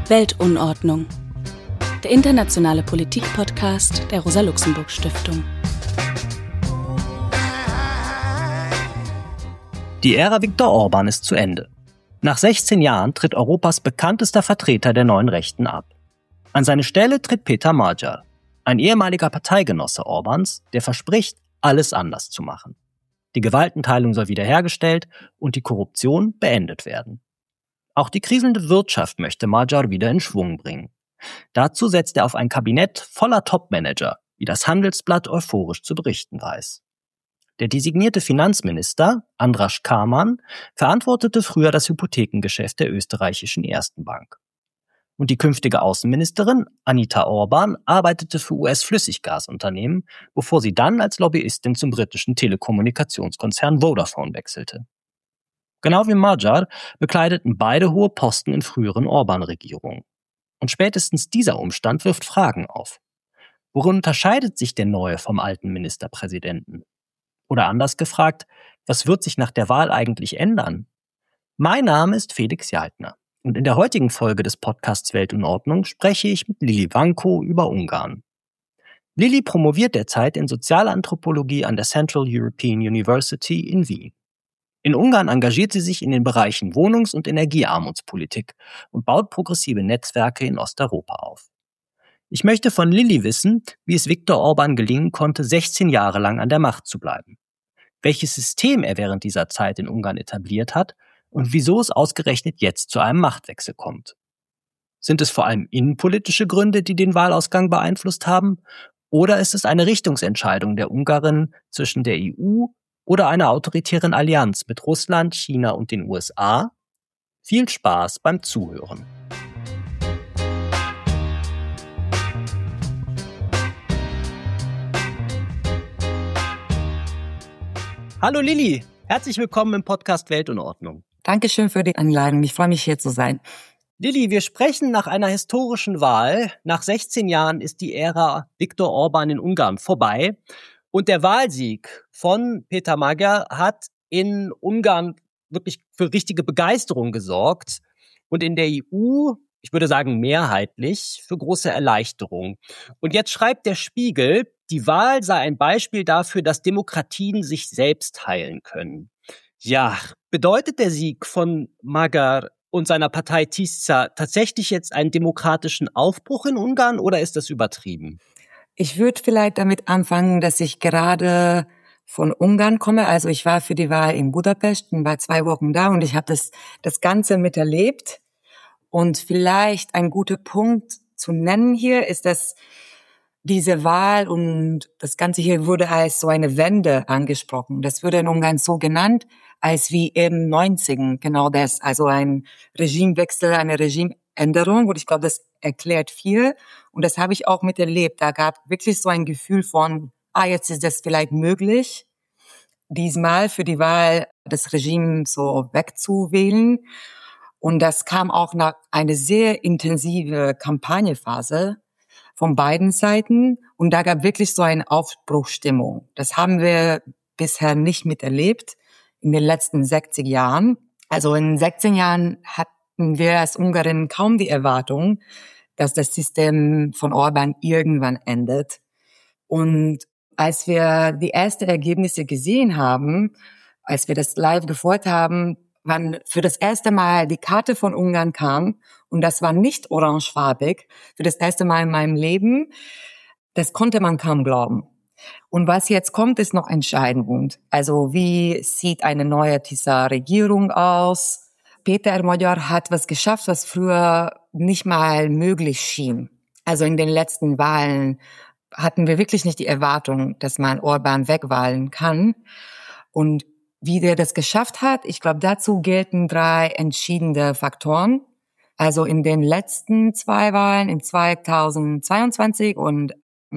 Weltunordnung. Der internationale Politik-Podcast der Rosa-Luxemburg-Stiftung. Die Ära Viktor Orbán ist zu Ende. Nach 16 Jahren tritt Europas bekanntester Vertreter der neuen Rechten ab. An seine Stelle tritt Péter Magyar, ein ehemaliger Parteigenosse Orbáns, der verspricht, alles anders zu machen. Die Gewaltenteilung soll wiederhergestellt und die Korruption beendet werden. Auch die kriselnde Wirtschaft möchte Magyar wieder in Schwung bringen. Dazu setzt er auf ein Kabinett voller Topmanager, wie das Handelsblatt euphorisch zu berichten weiß. Der designierte Finanzminister, András Kámán, verantwortete früher das Hypothekengeschäft der österreichischen Ersten Bank. Und die künftige Außenministerin, Anita Orbán, arbeitete für US-Flüssiggasunternehmen, bevor sie dann als Lobbyistin zum britischen Telekommunikationskonzern Vodafone wechselte. Genau wie Magyar bekleideten beide hohe Posten in früheren Orbán-Regierungen. Und spätestens dieser Umstand wirft Fragen auf. Worin unterscheidet sich der Neue vom alten Ministerpräsidenten? Oder anders gefragt, was wird sich nach der Wahl eigentlich ändern? Mein Name ist Felix Jaltner und in der heutigen Folge des Podcasts Welt in Ordnung spreche ich mit Lili Vanko über Ungarn. Lili promoviert derzeit in Sozialanthropologie an der Central European University in Wien. In Ungarn engagiert sie sich in den Bereichen Wohnungs- und Energiearmutspolitik und baut progressive Netzwerke in Osteuropa auf. Ich möchte von Lili wissen, wie es Viktor Orbán gelingen konnte, 16 Jahre lang an der Macht zu bleiben. Welches System er während dieser Zeit in Ungarn etabliert hat und wieso es ausgerechnet jetzt zu einem Machtwechsel kommt. Sind es vor allem innenpolitische Gründe, die den Wahlausgang beeinflusst haben? Oder ist es eine Richtungsentscheidung der Ungarin zwischen der EU oder einer autoritären Allianz mit Russland, China und den USA? Viel Spaß beim Zuhören. Hallo Lili, herzlich willkommen im Podcast Welt in Ordnung. Dankeschön für die Einladung, ich freue mich hier zu sein. Lili, wir sprechen nach einer historischen Wahl. Nach 16 Jahren ist die Ära Viktor Orbán in Ungarn vorbei. Und der Wahlsieg von Péter Magyar hat in Ungarn wirklich für richtige Begeisterung gesorgt und in der EU, ich würde sagen mehrheitlich, für große Erleichterung. Und jetzt schreibt der Spiegel, die Wahl sei ein Beispiel dafür, dass Demokratien sich selbst heilen können. Ja, bedeutet der Sieg von Magyar und seiner Partei Tisza tatsächlich jetzt einen demokratischen Aufbruch in Ungarn oder ist das übertrieben? Ich würde vielleicht damit anfangen, dass ich gerade von Ungarn komme. Also ich war für die Wahl in Budapest und war 2 Wochen da und ich habe das Ganze miterlebt. Und vielleicht ein guter Punkt zu nennen hier ist, dass diese Wahl und das Ganze hier wurde als so eine Wende angesprochen. Das wurde in Ungarn so genannt, als wie im 90ern, genau das. Also ein Regimewechsel, eine Regimänderung. Und ich glaube, das erklärt viel. Und das habe ich auch miterlebt. Da gab wirklich so ein Gefühl von, jetzt ist das vielleicht möglich, diesmal für die Wahl das Regime so wegzuwählen. Und das kam auch nach einer sehr intensive Kampagnenphase von beiden Seiten. Und da gab wirklich so eine Aufbruchsstimmung. Das haben wir bisher nicht miterlebt in den letzten 60 Jahren. Also in 16 Jahren hatten wir als Ungarin kaum die Erwartung, dass das System von Orbán irgendwann endet. Und als wir die ersten Ergebnisse gesehen haben, als wir das live gefolgt haben, wann für das erste Mal die Karte von Ungarn kam, und das war nicht orangefarbig, für das erste Mal in meinem Leben, das konnte man kaum glauben. Und was jetzt kommt, ist noch entscheidend. Also wie sieht eine neue Tisza-Regierung aus? Péter Magyar hat was geschafft, was früher nicht mal möglich schien. Also in den letzten Wahlen hatten wir wirklich nicht die Erwartung, dass man Orbán wegwahlen kann. Und wie der das geschafft hat, ich glaube, dazu gelten 3 entscheidende Faktoren. Also in den letzten 2 Wahlen, in 2022 und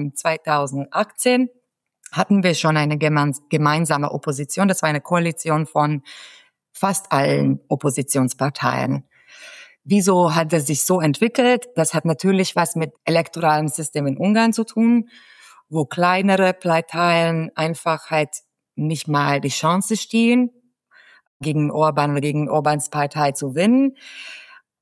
2018, hatten wir schon eine gemeinsame Opposition. Das war eine Koalition von fast allen Oppositionsparteien. Wieso hat es sich so entwickelt? Das hat natürlich was mit elektoralem System in Ungarn zu tun, wo kleinere Parteien einfach halt nicht mal die Chance stehen, gegen Orbán oder gegen Orbáns Partei zu gewinnen.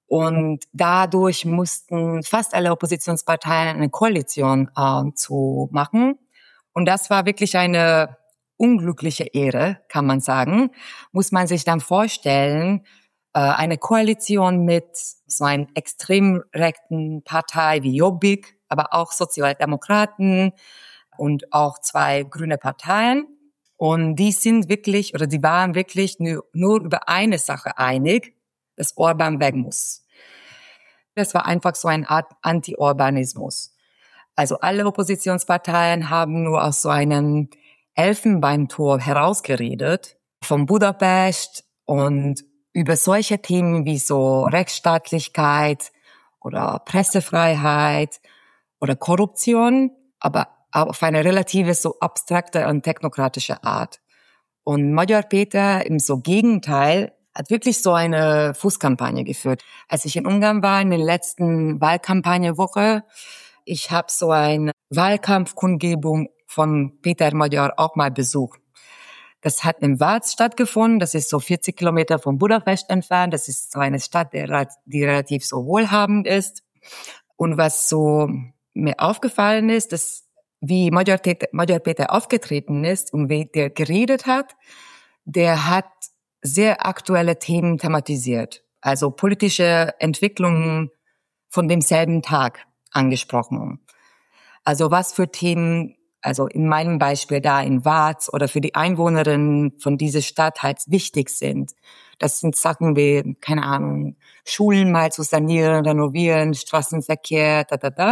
Und dadurch mussten fast alle Oppositionsparteien eine Koalition zu machen. Und das war wirklich eine unglückliche Ehre, kann man sagen. Muss man sich dann vorstellen, eine Koalition mit so einer extrem rechten Partei wie Jobbik, aber auch Sozialdemokraten und auch 2 grüne Parteien. Und die waren wirklich nur über eine Sache einig, dass Orban weg muss. Das war einfach so eine Art Anti-Orbanismus. Also alle Oppositionsparteien haben nur aus so einem Elfenbeinturm herausgeredet, von Budapest und über solche Themen wie so Rechtsstaatlichkeit oder Pressefreiheit oder Korruption, aber auf eine relative, so abstrakte und technokratische Art. Und Magyar Péter im so Gegenteil hat wirklich so eine Fußkampagne geführt. Als ich in Ungarn war, in der letzten Wahlkampagnewoche, ich habe so eine Wahlkampfkundgebung von Péter Magyar auch mal besucht. Das hat in Vác stattgefunden, das ist so 40 Kilometer von Budapest entfernt. Das ist so eine Stadt, die relativ so wohlhabend ist. Und was so mir aufgefallen ist, dass wie Magyar Péter aufgetreten ist und wie der geredet hat, der hat sehr aktuelle Themen thematisiert. Also politische Entwicklungen von demselben Tag angesprochen. Also was für Themen, also in meinem Beispiel da in Vác oder für die Einwohnerinnen von dieser Stadt halt wichtig sind. Das sind Sachen wie, keine Ahnung, Schulen mal zu sanieren, renovieren, Straßenverkehr,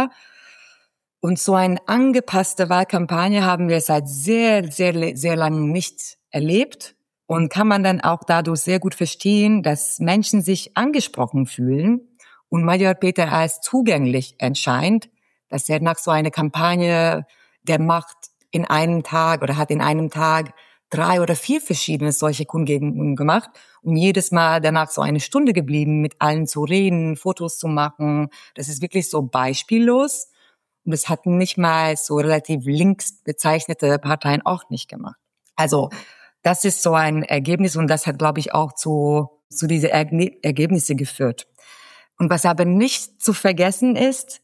Und so eine angepasste Wahlkampagne haben wir seit sehr, sehr, sehr langem nicht erlebt und kann man dann auch dadurch sehr gut verstehen, dass Menschen sich angesprochen fühlen und Magyar Péter als zugänglich erscheint, dass er nach so einer Kampagne, der macht in einem Tag oder hat in einem Tag 3 oder 4 verschiedene solche Kundgebungen gemacht und jedes Mal danach so eine Stunde geblieben, mit allen zu reden, Fotos zu machen. Das ist wirklich so beispiellos. Und das hatten nicht mal so relativ links bezeichnete Parteien auch nicht gemacht. Also das ist so ein Ergebnis und das hat, glaube ich, auch zu diese Ergebnisse geführt. Und was aber nicht zu vergessen ist,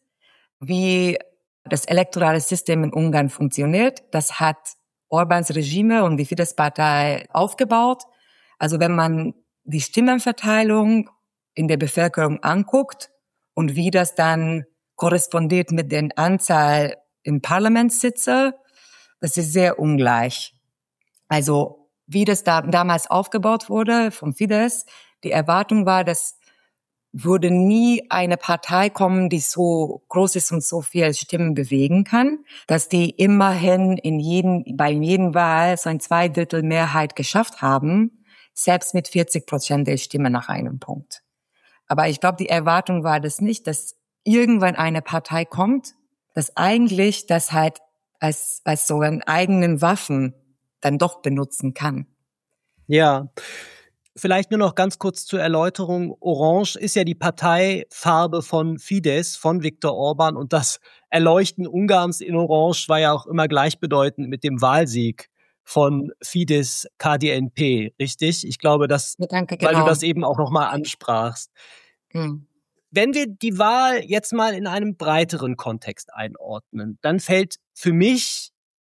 wie das elektorale System in Ungarn funktioniert. Das hat Orbáns Regime und die Fidesz-Partei aufgebaut. Also wenn man die Stimmenverteilung in der Bevölkerung anguckt und wie das dann korrespondiert mit der Anzahl im Parlamentssitze, das ist sehr ungleich. Also wie das damals aufgebaut wurde vom Fidesz, die Erwartung war, dass würde nie eine Partei kommen, die so groß ist und so viel Stimmen bewegen kann, dass die immerhin bei jedem Wahl so ein 2/3 Mehrheit geschafft haben, selbst mit 40% der Stimmen nach einem Punkt. Aber ich glaube, die Erwartung war das nicht, dass irgendwann eine Partei kommt, dass eigentlich das halt als so einen eigenen Waffen dann doch benutzen kann. Ja. Vielleicht nur noch ganz kurz zur Erläuterung. Orange ist ja die Parteifarbe von Fidesz, von Viktor Orban. Und das Erleuchten Ungarns in Orange war ja auch immer gleichbedeutend mit dem Wahlsieg von Fidesz KDNP, richtig? Ich glaube, Danke, weil genau. du das eben auch nochmal ansprachst. Hm. Wenn wir die Wahl jetzt mal in einem breiteren Kontext einordnen, dann fällt für mich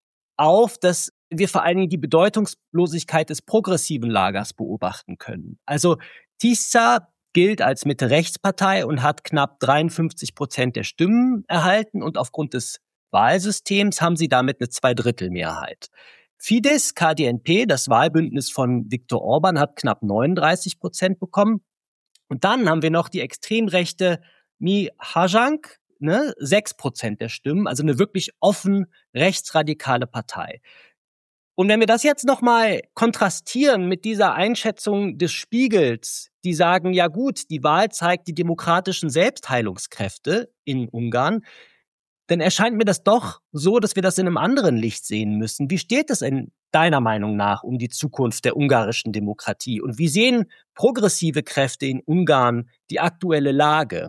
auf, dass wir vor allen Dingen die Bedeutungslosigkeit des progressiven Lagers beobachten können. Also Tisza gilt als Mitte-Rechts-Partei und hat knapp 53% der Stimmen erhalten und aufgrund des Wahlsystems haben sie damit eine 2/3 Fidesz, KDNP, das Wahlbündnis von Viktor Orban, hat knapp 39% bekommen. Und dann haben wir noch die extrem rechte Mi-Hajank, 6% der Stimmen, also eine wirklich offen rechtsradikale Partei. Und wenn wir das jetzt nochmal kontrastieren mit dieser Einschätzung des Spiegels, die sagen, ja gut, die Wahl zeigt die demokratischen Selbstheilungskräfte in Ungarn, dann erscheint mir das doch so, dass wir das in einem anderen Licht sehen müssen. Wie steht es in deiner Meinung nach um die Zukunft der ungarischen Demokratie? Und wie sehen progressive Kräfte in Ungarn die aktuelle Lage?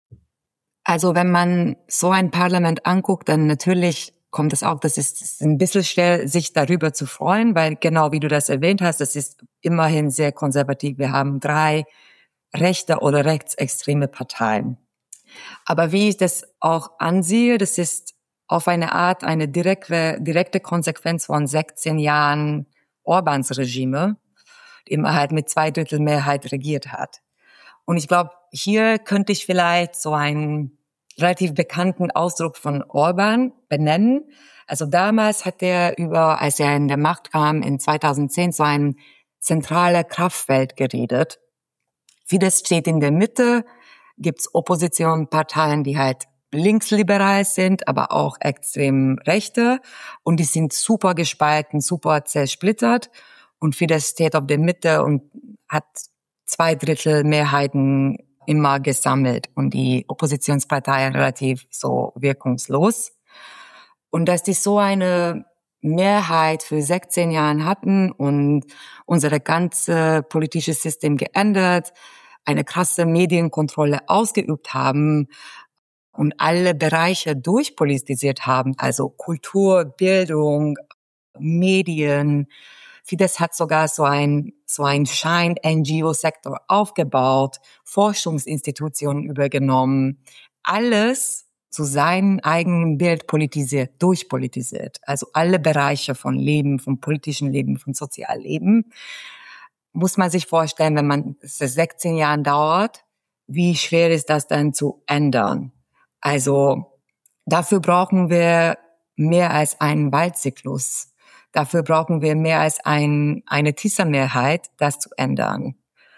Also wenn man so ein Parlament anguckt, dann natürlich kommt es auch, das ist ein bisschen schwer, sich darüber zu freuen, weil genau wie du das erwähnt hast, das ist immerhin sehr konservativ. Wir haben 3 rechte oder rechtsextreme Parteien. Aber wie ich das auch ansehe, das ist auf eine Art eine direkte Konsequenz von 16 Jahren Orbáns Regime, dem er halt mit 2/3 Mehrheit regiert hat. Und ich glaube, hier könnte ich vielleicht so einen relativ bekannten Ausdruck von Orbán benennen. Also damals hat er als er in der Macht kam, in 2010, so ein zentrales Kraftfeld geredet. Fidesz steht in der Mitte, gibt's Oppositionsparteien, die halt linksliberal sind, aber auch extrem rechte. Und die sind super gespalten, super zersplittert. Und Fidesz steht auf der Mitte und hat 2/3 Mehrheiten immer gesammelt und die Oppositionsparteien relativ so wirkungslos. Und dass die so eine Mehrheit für 16 Jahren hatten und unsere ganze politische System geändert, eine krasse Medienkontrolle ausgeübt haben und alle Bereiche durchpolitisiert haben, also Kultur, Bildung, Medien. Fidesz hat sogar so ein Schein-NGO-Sektor aufgebaut, Forschungsinstitutionen übergenommen, alles zu seinem eigenen Bild durchpolitisiert. Also alle Bereiche von Leben, vom politischen Leben, vom Sozialleben. Muss man sich vorstellen, wenn es 16 Jahren dauert, wie schwer ist das dann zu ändern? Also dafür brauchen wir mehr als einen Wahlzyklus. Dafür brauchen wir mehr als eine Tisza-Mehrheit, das zu ändern.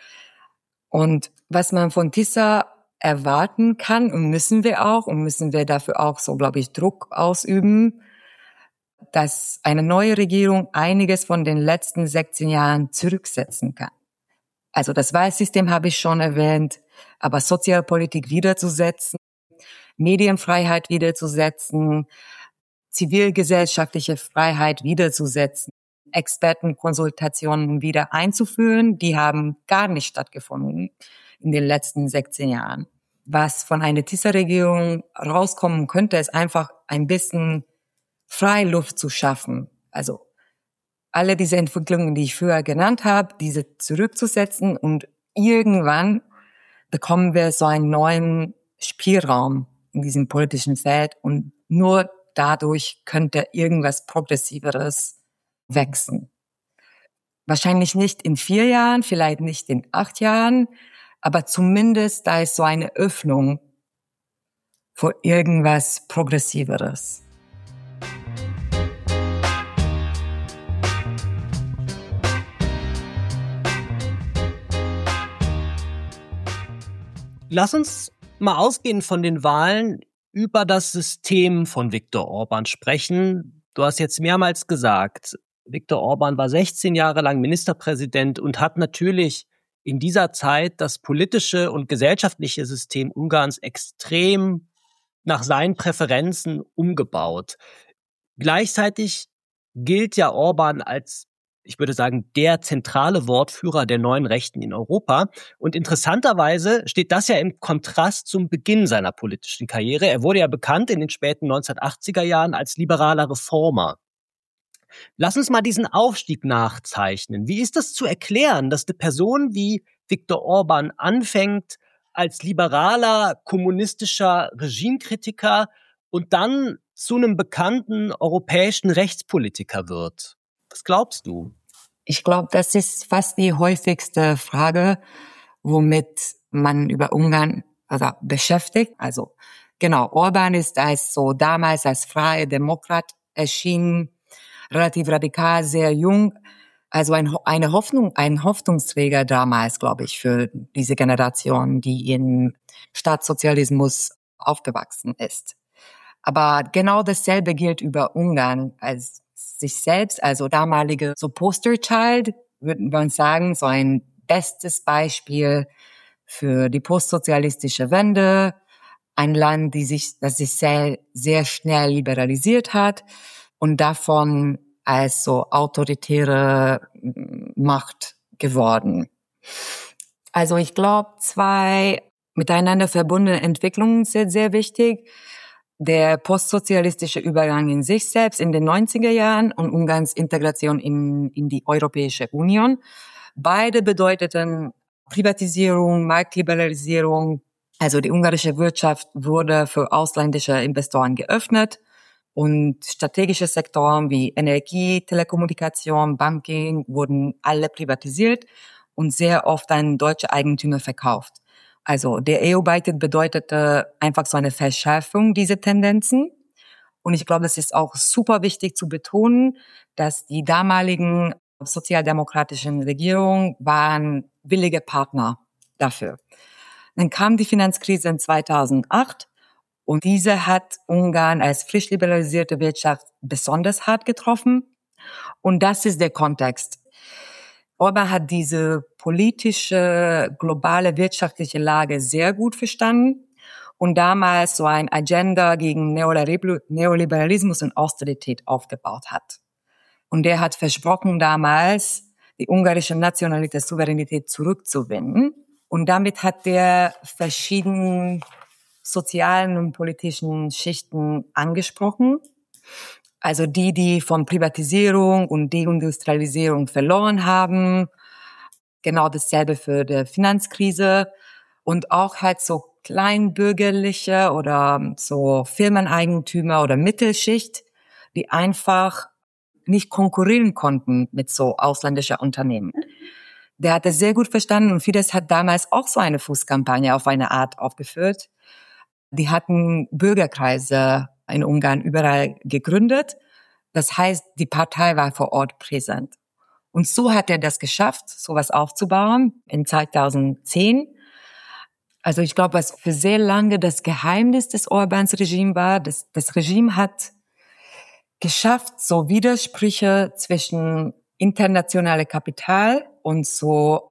Und was man von Tisza erwarten kann und müssen wir dafür auch so, glaube ich, Druck ausüben, dass eine neue Regierung einiges von den letzten 16 Jahren zurücksetzen kann. Also das Wahlsystem habe ich schon erwähnt, aber Sozialpolitik wiederzusetzen, Medienfreiheit wiederzusetzen, zivilgesellschaftliche Freiheit wiederzusetzen, Expertenkonsultationen wieder einzuführen, die haben gar nicht stattgefunden in den letzten 16 Jahren. Was von einer Tisza-Regierung rauskommen könnte, ist einfach ein bisschen Freiluft zu schaffen. Also alle diese Entwicklungen, die ich früher genannt habe, diese zurückzusetzen und irgendwann bekommen wir so einen neuen Spielraum in diesem politischen Feld und nur dadurch könnte irgendwas Progressiveres wachsen. Wahrscheinlich nicht in 4 Jahren, vielleicht nicht in 8 Jahren, aber zumindest da ist so eine Öffnung für irgendwas Progressiveres. Lass uns mal ausgehend von den Wahlen über das System von Viktor Orbán sprechen. Du hast jetzt mehrmals gesagt, Viktor Orbán war 16 Jahre lang Ministerpräsident und hat natürlich in dieser Zeit das politische und gesellschaftliche System Ungarns extrem nach seinen Präferenzen umgebaut. Gleichzeitig gilt ja Orbán als, ich würde sagen, der zentrale Wortführer der neuen Rechten in Europa. Und interessanterweise steht das ja im Kontrast zum Beginn seiner politischen Karriere. Er wurde ja bekannt in den späten 1980er Jahren als liberaler Reformer. Lass uns mal diesen Aufstieg nachzeichnen. Wie ist das zu erklären, dass eine Person wie Viktor Orbán anfängt als liberaler, kommunistischer Regimekritiker und dann zu einem bekannten europäischen Rechtspolitiker wird? Was glaubst du? Ich glaube, das ist fast die häufigste Frage, womit man über Ungarn beschäftigt. Also genau, Orbán ist damals als freier Demokrat erschienen, relativ radikal, sehr jung. Also ein Hoffnungsträger damals, glaube ich, für diese Generation, die im Staatssozialismus aufgewachsen ist. Aber genau dasselbe gilt über Ungarn als sich selbst, also damalige so Posterchild, würden wir uns sagen, so ein bestes Beispiel für die postsozialistische Wende, ein Land, das sich sehr, sehr schnell liberalisiert hat und davon als so autoritäre Macht geworden. Also ich glaube, 2 miteinander verbundene Entwicklungen sind sehr wichtig. Der postsozialistische Übergang in sich selbst in den 90er Jahren und Ungarns Integration in die Europäische Union. Beide bedeuteten Privatisierung, Marktliberalisierung. Also die ungarische Wirtschaft wurde für ausländische Investoren geöffnet und strategische Sektoren wie Energie, Telekommunikation, Banking wurden alle privatisiert und sehr oft an deutsche Eigentümer verkauft. Also der EU-Beitritt bedeutete einfach so eine Verschärfung dieser Tendenzen. Und ich glaube, es ist auch super wichtig zu betonen, dass die damaligen sozialdemokratischen Regierungen waren willige Partner dafür. Dann kam die Finanzkrise in 2008 und diese hat Ungarn als frisch liberalisierte Wirtschaft besonders hart getroffen. Und das ist der Kontext. Orbán hat diese politische, globale wirtschaftliche Lage sehr gut verstanden und damals so ein Agenda gegen Neoliberalismus und Austerität aufgebaut hat. Und der hat versprochen damals, die ungarische nationale Souveränität zurückzuwinnen. Und damit hat er verschiedene sozialen und politischen Schichten angesprochen. Also die von Privatisierung und Deindustrialisierung verloren haben. Genau dasselbe für die Finanzkrise. Und auch halt so kleinbürgerliche oder so Firmeneigentümer oder Mittelschicht, die einfach nicht konkurrieren konnten mit so ausländischen Unternehmen. Der hat das sehr gut verstanden und Fidesz hat damals auch so eine Fußkampagne auf eine Art aufgeführt. Die hatten Bürgerkreise in Ungarn überall gegründet. Das heißt, die Partei war vor Ort präsent. Und so hat er das geschafft, sowas aufzubauen in 2010. Also ich glaube, was für sehr lange das Geheimnis des Orbáns Regime war, das Regime hat geschafft, so Widersprüche zwischen internationale Kapital und so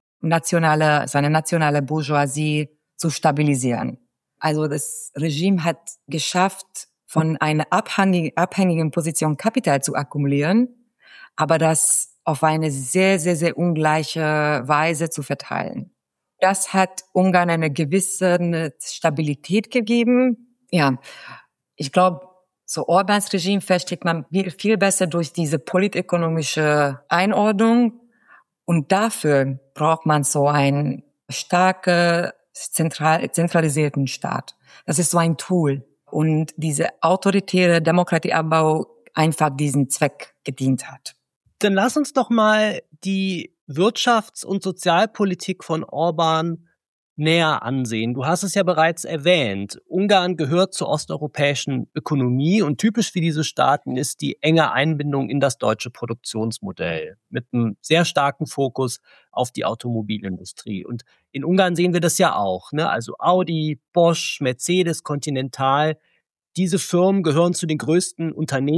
seine nationale Bourgeoisie zu stabilisieren. Also das Regime hat geschafft, von einer abhängigen Position Kapital zu akkumulieren, aber das auf eine sehr, sehr, sehr ungleiche Weise zu verteilen. Das hat Ungarn eine gewisse Stabilität gegeben. Ja, ich glaube, so Orbáns Regime versteht man viel besser durch diese politökonomische Einordnung. Und dafür braucht man so einen starken, zentralisierten Staat. Das ist so ein Tool. Und diese autoritäre Demokratieabbau einfach diesen Zweck gedient hat. Dann lass uns doch mal die Wirtschafts- und Sozialpolitik von Orbán näher ansehen. Du hast es ja bereits erwähnt. Ungarn gehört zur osteuropäischen Ökonomie und typisch für diese Staaten ist die enge Einbindung in das deutsche Produktionsmodell mit einem sehr starken Fokus auf die Automobilindustrie. Und in Ungarn sehen wir das ja auch, ne? Also Audi, Bosch, Mercedes, Continental. Diese Firmen gehören zu den größten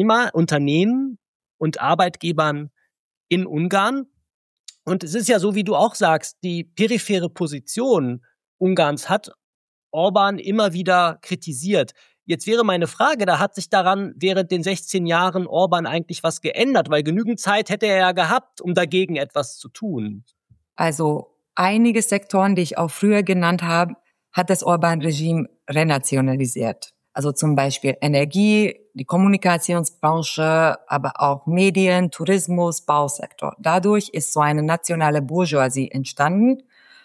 Unternehmen und Arbeitgebern in Ungarn. Und es ist ja so, wie du auch sagst, die periphere Position Ungarns hat Orbán immer wieder kritisiert. Jetzt wäre meine Frage, da hat sich daran während den 16 Jahren Orbán eigentlich was geändert, weil genügend Zeit hätte er ja gehabt, um dagegen etwas zu tun. Also einige Sektoren, die ich auch früher genannt habe, hat das Orbán-Regime renationalisiert. Also zum Beispiel Energie, die Kommunikationsbranche, aber auch Medien, Tourismus, Bausektor. Dadurch ist so eine nationale Bourgeoisie entstanden,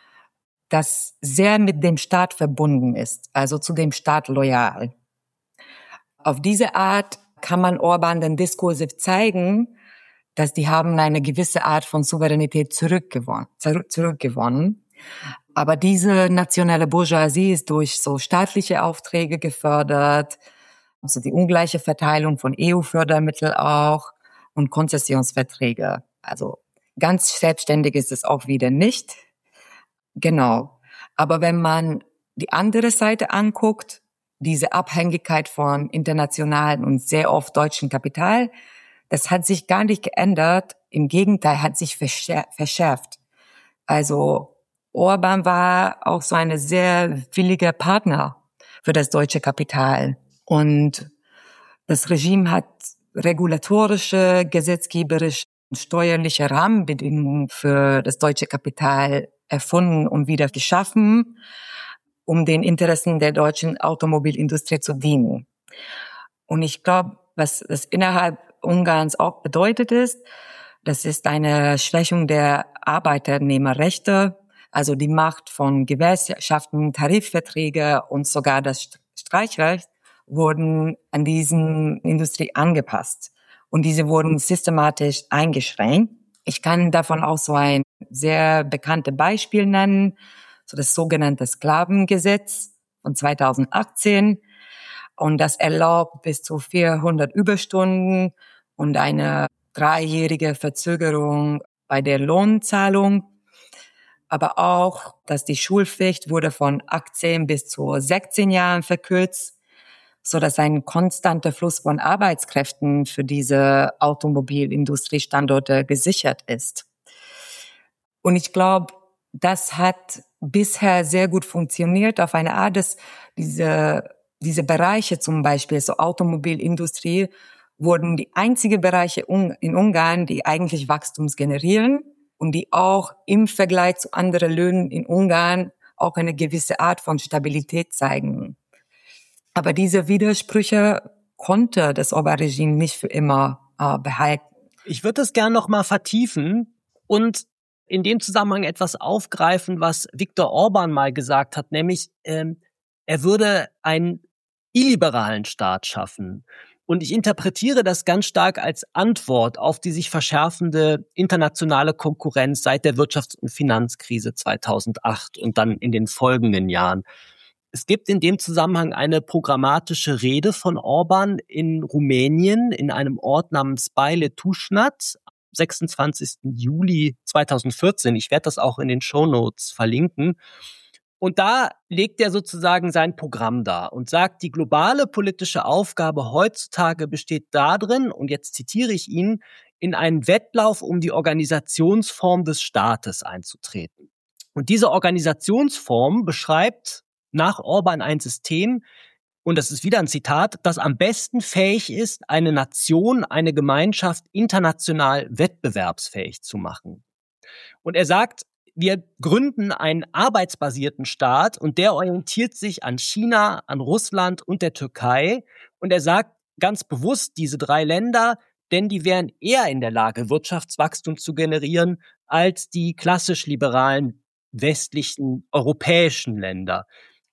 das sehr mit dem Staat verbunden ist, also zu dem Staat loyal. Auf diese Art kann man Orbán den diskursiv zeigen, dass die haben eine gewisse Art von Souveränität zurückgewonnen. Aber diese nationale Bourgeoisie ist durch so staatliche Aufträge gefördert, also die ungleiche Verteilung von EU-Fördermitteln auch und Konzessionsverträge. Also ganz selbstständig ist es auch wieder nicht. Genau. Aber wenn man die andere Seite anguckt, diese Abhängigkeit von internationalen und sehr oft deutschen Kapital, das hat sich gar nicht geändert. Im Gegenteil, hat sich verschärft. Also Orbán war auch so eine sehr williger Partner für das deutsche Kapital. Und das Regime hat regulatorische, gesetzgeberische und steuerliche Rahmenbedingungen für das deutsche Kapital erfunden und wieder geschaffen, um den Interessen der deutschen Automobilindustrie zu dienen. Und ich glaube, was das innerhalb Ungarns auch bedeutet ist, das ist eine Schwächung der Arbeitnehmerrechte, Also die Macht von Gewerkschaften, Tarifverträge und sogar das Streichrecht wurden an diesen Industrie angepasst. Und diese wurden systematisch eingeschränkt. Ich kann davon auch so ein sehr bekanntes Beispiel nennen, so das sogenannte Sklavengesetz von 2018. Und das erlaubt bis zu 400 Überstunden und eine 3-jährige Verzögerung bei der Lohnzahlung. Aber auch, dass die Schulpflicht wurde von 18 bis zu 16 Jahren verkürzt, so dass ein konstanter Fluss von Arbeitskräften für diese Automobilindustriestandorte gesichert ist. Und ich glaube, das hat bisher sehr gut funktioniert auf eine Art, dass diese Bereiche zum Beispiel, so Automobilindustrie, wurden die einzigen Bereiche in Ungarn, die eigentlich Wachstum generieren und die auch im Vergleich zu anderen Löhnen in Ungarn auch eine gewisse Art von Stabilität zeigen. Aber diese Widersprüche konnte das Orbán-Regime nicht für immer behalten. Ich würde das gerne noch mal vertiefen und in dem Zusammenhang etwas aufgreifen, was Viktor Orbán mal gesagt hat, nämlich er würde einen illiberalen Staat schaffen. Und ich interpretiere das ganz stark als Antwort auf die sich verschärfende internationale Konkurrenz seit der Wirtschafts- und Finanzkrise 2008 und dann in den folgenden Jahren. Es gibt in dem Zusammenhang eine programmatische Rede von Orbán in Rumänien in einem Ort namens Baile Tușnad, 26. Juli 2014. Ich werde das auch in den Shownotes verlinken. Und da legt er sozusagen sein Programm dar und sagt, die globale politische Aufgabe heutzutage besteht darin, und jetzt zitiere ich ihn, in einen Wettlauf um die Organisationsform des Staates einzutreten. Und diese Organisationsform beschreibt nach Orbán ein System, und das ist wieder ein Zitat, das am besten fähig ist, eine Nation, eine Gemeinschaft international wettbewerbsfähig zu machen. Und er sagt, wir gründen einen arbeitsbasierten Staat und der orientiert sich an China, an Russland und der Türkei. Und er sagt ganz bewusst diese 3 Länder, denn die wären eher in der Lage, Wirtschaftswachstum zu generieren, als die klassisch liberalen westlichen europäischen Länder.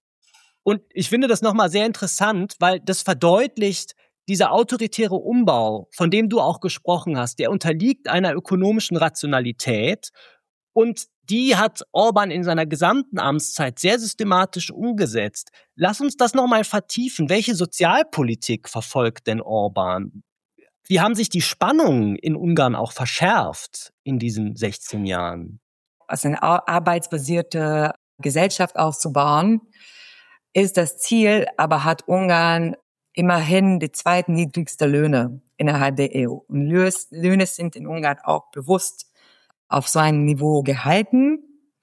Und ich finde das nochmal sehr interessant, weil das verdeutlicht, dieser autoritäre Umbau, von dem du auch gesprochen hast, der unterliegt einer ökonomischen Rationalität und die hat Orbán in seiner gesamten Amtszeit sehr systematisch umgesetzt. Lass uns das nochmal vertiefen. Welche Sozialpolitik verfolgt denn Orbán? Wie haben sich die Spannungen in Ungarn auch verschärft in diesen 16 Jahren? Also eine arbeitsbasierte Gesellschaft aufzubauen, ist das Ziel, aber hat Ungarn immerhin die zweitniedrigste Löhne innerhalb der EU. Und Löhne sind in Ungarn auch bewusst auf so einem Niveau gehalten.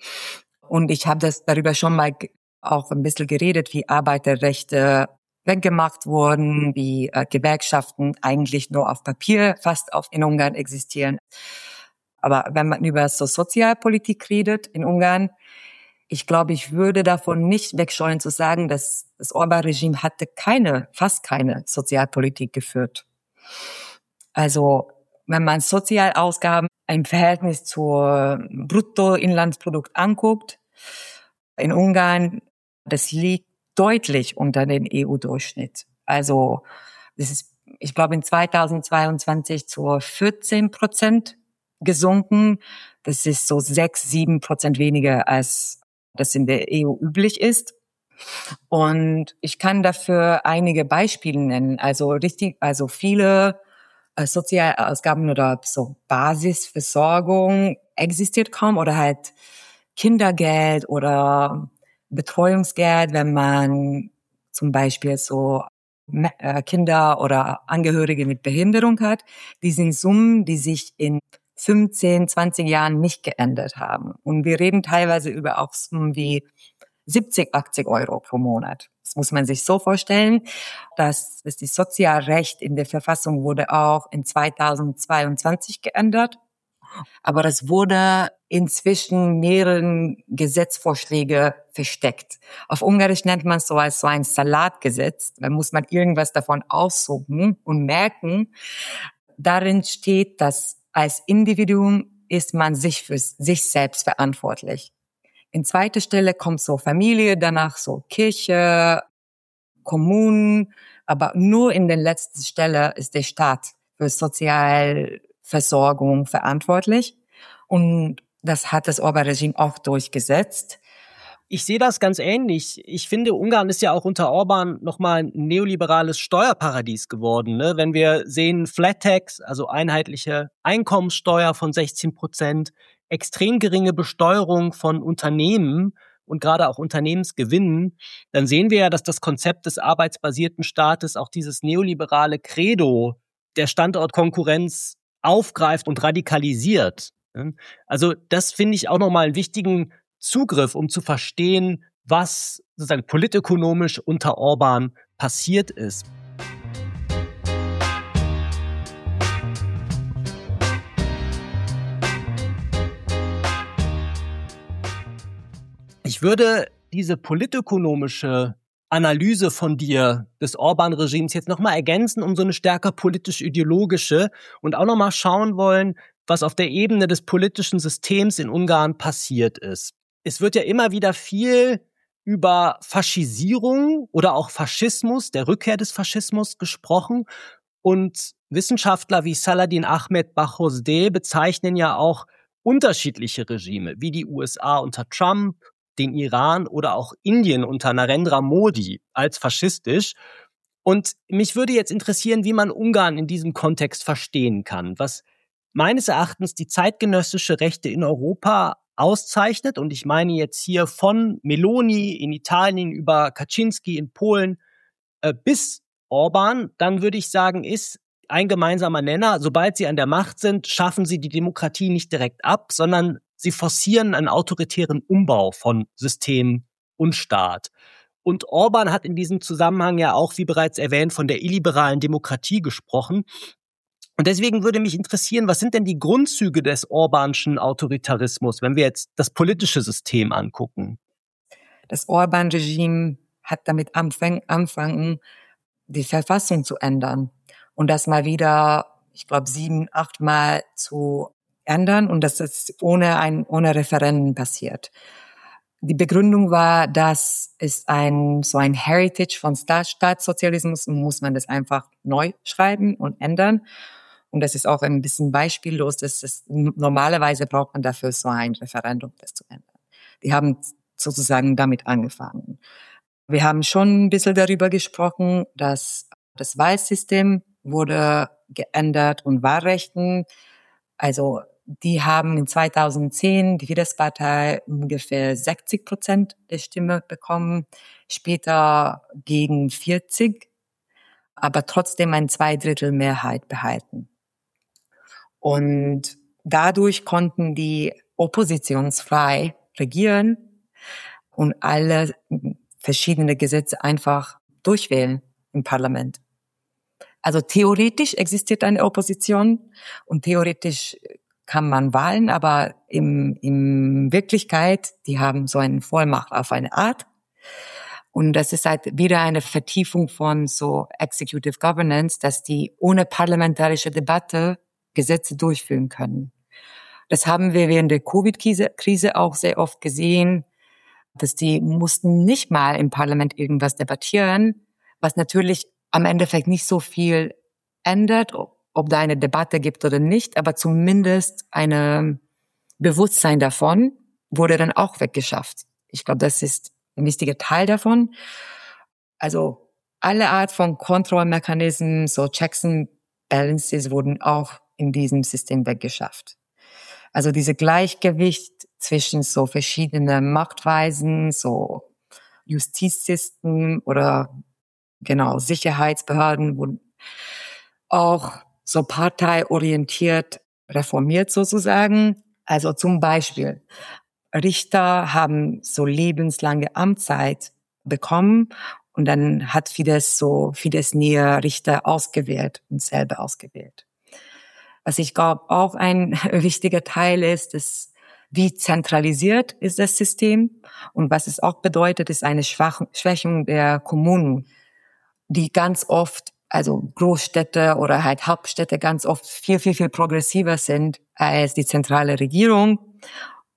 Und ich habe das darüber schon mal auch ein bisschen geredet, wie Arbeiterrechte weggemacht wurden, wie Gewerkschaften eigentlich nur auf Papier fast in Ungarn existieren. Aber wenn man über so Sozialpolitik redet in Ungarn, ich glaube, ich würde davon nicht wegscheuen zu sagen, dass das Orbán-Regime hatte fast keine Sozialpolitik geführt. Also wenn man Sozialausgaben im Verhältnis zur Bruttoinlandsprodukt anguckt, in Ungarn, das liegt deutlich unter dem EU-Durchschnitt. Also das ist, ich glaube, in 2022 zu 14% gesunken. Das ist so 6-7% weniger, als das in der EU üblich ist. Und ich kann dafür einige Beispiele nennen. Also viele Sozialausgaben oder so Basisversorgung existiert kaum oder halt Kindergeld oder Betreuungsgeld, wenn man zum Beispiel so Kinder oder Angehörige mit Behinderung hat. Die sind Summen, die sich in 15, 20 Jahren nicht geändert haben. Und wir reden teilweise über auch Summen wie 70, 80 Euro pro Monat. Das muss man sich so vorstellen, dass das Sozialrecht in der Verfassung wurde auch in 2022 geändert. Aber das wurde inzwischen mehreren Gesetzvorschläge versteckt. Auf Ungarisch nennt man es so als so ein Salatgesetz. Da muss man irgendwas davon aussuchen und merken. Darin steht, dass als Individuum ist man für sich selbst verantwortlich. In zweiter Stelle kommt so Familie, danach so Kirche, Kommunen, aber nur in der letzten Stelle ist der Staat für Sozialversorgung verantwortlich. Und das hat das Orbán-Regime auch durchgesetzt. Ich sehe das ganz ähnlich. Ich finde, Ungarn ist ja auch unter Orbán nochmal ein neoliberales Steuerparadies geworden, ne? Wenn wir sehen Flat Tax, also einheitliche Einkommenssteuer von 16%, extrem geringe Besteuerung von Unternehmen und gerade auch Unternehmensgewinnen, dann sehen wir ja, dass das Konzept des arbeitsbasierten Staates auch dieses neoliberale Credo der Standortkonkurrenz aufgreift und radikalisiert. Also das finde ich auch nochmal einen wichtigen Zugriff, um zu verstehen, was sozusagen politökonomisch unter Orbán passiert ist. Ich würde diese politökonomische Analyse von dir des Orbán-Regimes jetzt nochmal ergänzen um so eine stärker politisch-ideologische und auch nochmal schauen wollen, was auf der Ebene des politischen Systems in Ungarn passiert ist. Es wird ja immer wieder viel über Faschisierung oder auch Faschismus, der Rückkehr des Faschismus gesprochen. Und Wissenschaftler wie Saladin Ahmed Bahozdeh bezeichnen ja auch unterschiedliche Regime, wie die USA unter Trump, den Iran oder auch Indien unter Narendra Modi als faschistisch. Und mich würde jetzt interessieren, wie man Ungarn in diesem Kontext verstehen kann, was meines Erachtens die zeitgenössische Rechte in Europa auszeichnet. Und ich meine jetzt hier von Meloni in Italien über Kaczynski in Polen bis Orbán, dann würde ich sagen, ist ein gemeinsamer Nenner, sobald sie an der Macht sind, schaffen sie die Demokratie nicht direkt ab, sondern sie forcieren einen autoritären Umbau von System und Staat. Und Orbán hat in diesem Zusammenhang ja auch, wie bereits erwähnt, von der illiberalen Demokratie gesprochen. Und deswegen würde mich interessieren, was sind denn die Grundzüge des Orbánschen Autoritarismus, wenn wir jetzt das politische System angucken? Das Orbán-Regime hat damit angefangen, die Verfassung zu ändern und das mal wieder, ich glaube, 7, 8 Mal zu ändern und das ist ohne Referenden passiert. Die Begründung war, das ist ein Heritage von Staatssozialismus und muss man das einfach neu schreiben und ändern. Und das ist auch ein bisschen beispiellos. Normalerweise braucht man dafür so ein Referendum, das zu ändern. Die haben sozusagen damit angefangen. Wir haben schon ein bisschen darüber gesprochen, dass das Wahlsystem wurde geändert und Wahlrechten. Also die haben in 2010, die Fidesz-Partei, ungefähr 60% der Stimme bekommen, später gegen 40, aber trotzdem eine 2/3 Mehrheit behalten. Und dadurch konnten die oppositionsfrei regieren und alle verschiedene Gesetze einfach durchwählen im Parlament. Also theoretisch existiert eine Opposition und theoretisch kann man wählen, aber in Wirklichkeit, die haben so eine Vollmacht auf eine Art. Und das ist halt wieder eine Vertiefung von so Executive Governance, dass die ohne parlamentarische Debatte Gesetze durchführen können. Das haben wir während der Covid-Krise auch sehr oft gesehen, dass die mussten nicht mal im Parlament irgendwas debattieren, was natürlich am Endeffekt nicht so viel ändert, ob da eine Debatte gibt oder nicht, aber zumindest ein Bewusstsein davon wurde dann auch weggeschafft. Ich glaube, das ist ein wichtiger Teil davon. Also alle Art von Kontrollmechanismen, so Checks and Balances wurden auch in diesem System weggeschafft. Also diese Gleichgewicht zwischen so verschiedenen Machtweisen, so Justizsystem oder genau Sicherheitsbehörden wurden auch so parteiorientiert reformiert sozusagen. Also zum Beispiel Richter haben so lebenslange Amtszeit bekommen und dann hat Fidesz-nähe Richter ausgewählt und selber ausgewählt. Was ich glaube auch ein wichtiger Teil ist, wie zentralisiert ist das System und was es auch bedeutet, ist eine Schwächung der Kommunen, die ganz oft, also Großstädte oder halt Hauptstädte ganz oft viel progressiver sind als die zentrale Regierung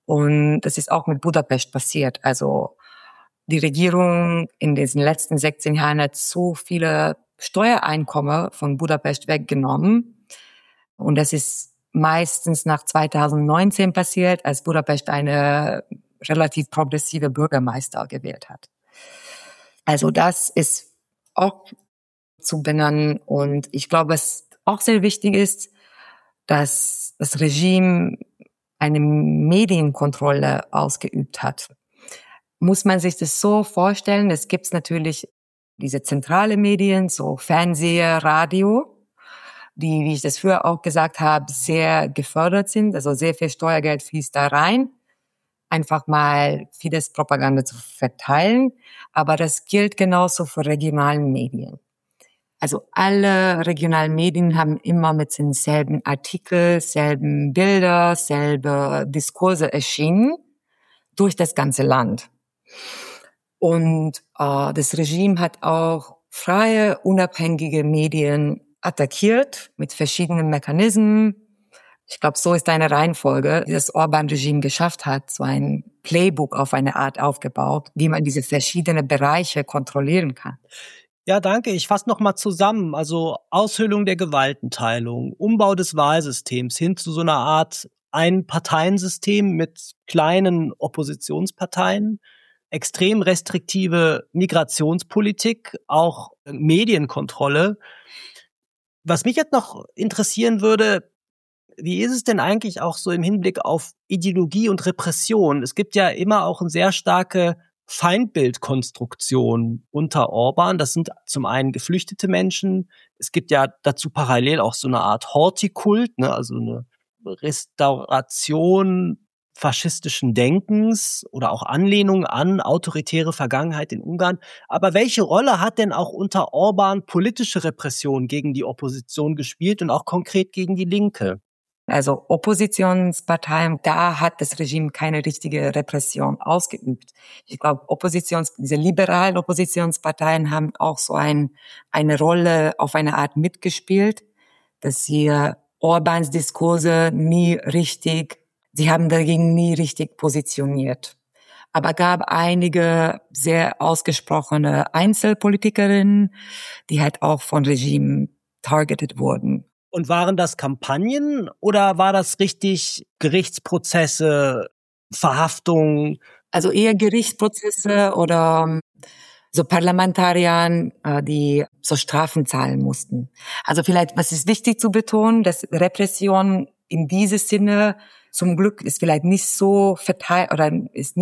Und das ist auch mit Budapest passiert. Also die Regierung in diesen letzten 16 Jahren hat so viele Steuereinkommen von Budapest weggenommen. Und das ist meistens nach 2019 passiert, als Budapest eine relativ progressive Bürgermeister gewählt hat. Also das ist auch zu benennen. Und ich glaube, was auch sehr wichtig ist, dass das Regime eine Medienkontrolle ausgeübt hat. Muss man sich das so vorstellen, es gibt natürlich diese zentrale Medien, so Fernseher, Radio, die, wie ich das früher auch gesagt habe, sehr gefördert sind, also sehr viel Steuergeld fließt da rein, einfach mal Fidesz-Propaganda zu verteilen, aber das gilt genauso für regionalen Medien. Also alle regionalen Medien haben immer mit denselben Artikel, selben Bilder, selbe Diskurse erschienen durch das ganze Land. Und das Regime hat auch freie, unabhängige Medien attackiert mit verschiedenen Mechanismen. Ich glaube, so ist eine Reihenfolge, die das Orbán-Regime geschafft hat, so ein Playbook auf eine Art aufgebaut, wie man diese verschiedenen Bereiche kontrollieren kann. Ja, danke. Ich fasse noch mal zusammen. Also Aushöhlung der Gewaltenteilung, Umbau des Wahlsystems hin zu so einer Art Ein-Parteiensystem mit kleinen Oppositionsparteien, extrem restriktive Migrationspolitik, auch Medienkontrolle. Was mich jetzt noch interessieren würde, wie ist es denn eigentlich auch so im Hinblick auf Ideologie und Repression? Es gibt ja immer auch eine sehr starke Feindbildkonstruktion unter Orbán. Das sind zum einen geflüchtete Menschen. Es gibt ja dazu parallel auch so eine Art Horthy-Kult, ne? Also eine Restauration faschistischen Denkens oder auch Anlehnung an autoritäre Vergangenheit in Ungarn. Aber welche Rolle hat denn auch unter Orbán politische Repression gegen die Opposition gespielt und auch konkret gegen die Linke? Also Oppositionsparteien, da hat das Regime keine richtige Repression ausgeübt. Ich glaube, diese liberalen Oppositionsparteien haben auch so eine Rolle auf eine Art mitgespielt, dass sie Orbáns Diskurse sie haben dagegen nie richtig positioniert. Aber gab einige sehr ausgesprochene Einzelpolitikerinnen, die halt auch von Regime targeted wurden. Und waren das Kampagnen oder war das richtig Gerichtsprozesse, Verhaftungen? Also eher Gerichtsprozesse oder so Parlamentariern, die so Strafen zahlen mussten. Also vielleicht, was ist wichtig zu betonen, dass Repression in diesem Sinne zum Glück ist vielleicht nicht so verteilt oder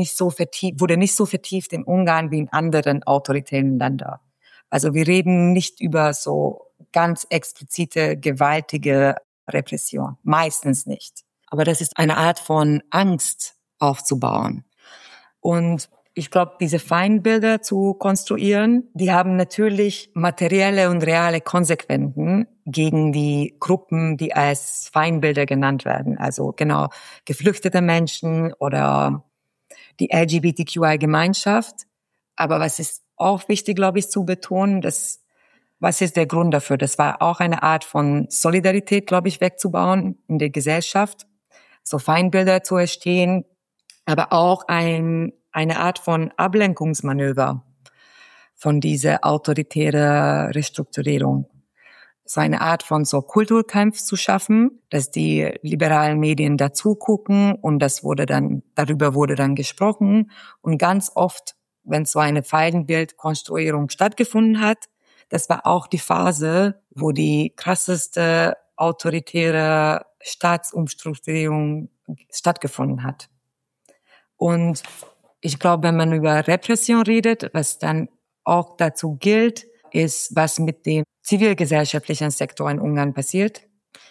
wurde nicht so vertieft in Ungarn wie in anderen autoritären Ländern. Also wir reden nicht über so ganz explizite, gewaltige Repression. Meistens nicht. Aber das ist eine Art von Angst aufzubauen. Und ich glaube, diese Feindbilder zu konstruieren, die haben natürlich materielle und reale Konsequenzen gegen die Gruppen, die als Feindbilder genannt werden. Also genau, geflüchtete Menschen oder die LGBTQI-Gemeinschaft. Aber was ist auch wichtig, glaube ich, zu betonen, was ist der Grund dafür? Das war auch eine Art von Solidarität, glaube ich, wegzubauen in der Gesellschaft, so Feindbilder zu entstehen, aber auch eine Art von Ablenkungsmanöver von dieser autoritären Restrukturierung. So eine Art von so Kulturkampf zu schaffen, dass die liberalen Medien dazu gucken und darüber wurde dann gesprochen. Und ganz oft, wenn so eine Feindbildkonstruierung stattgefunden hat, das war auch die Phase, wo die krasseste autoritäre Staatsumstrukturierung stattgefunden hat. Und ich glaube, wenn man über Repression redet, was dann auch dazu gilt, ist, was mit dem zivilgesellschaftlichen Sektor in Ungarn passiert.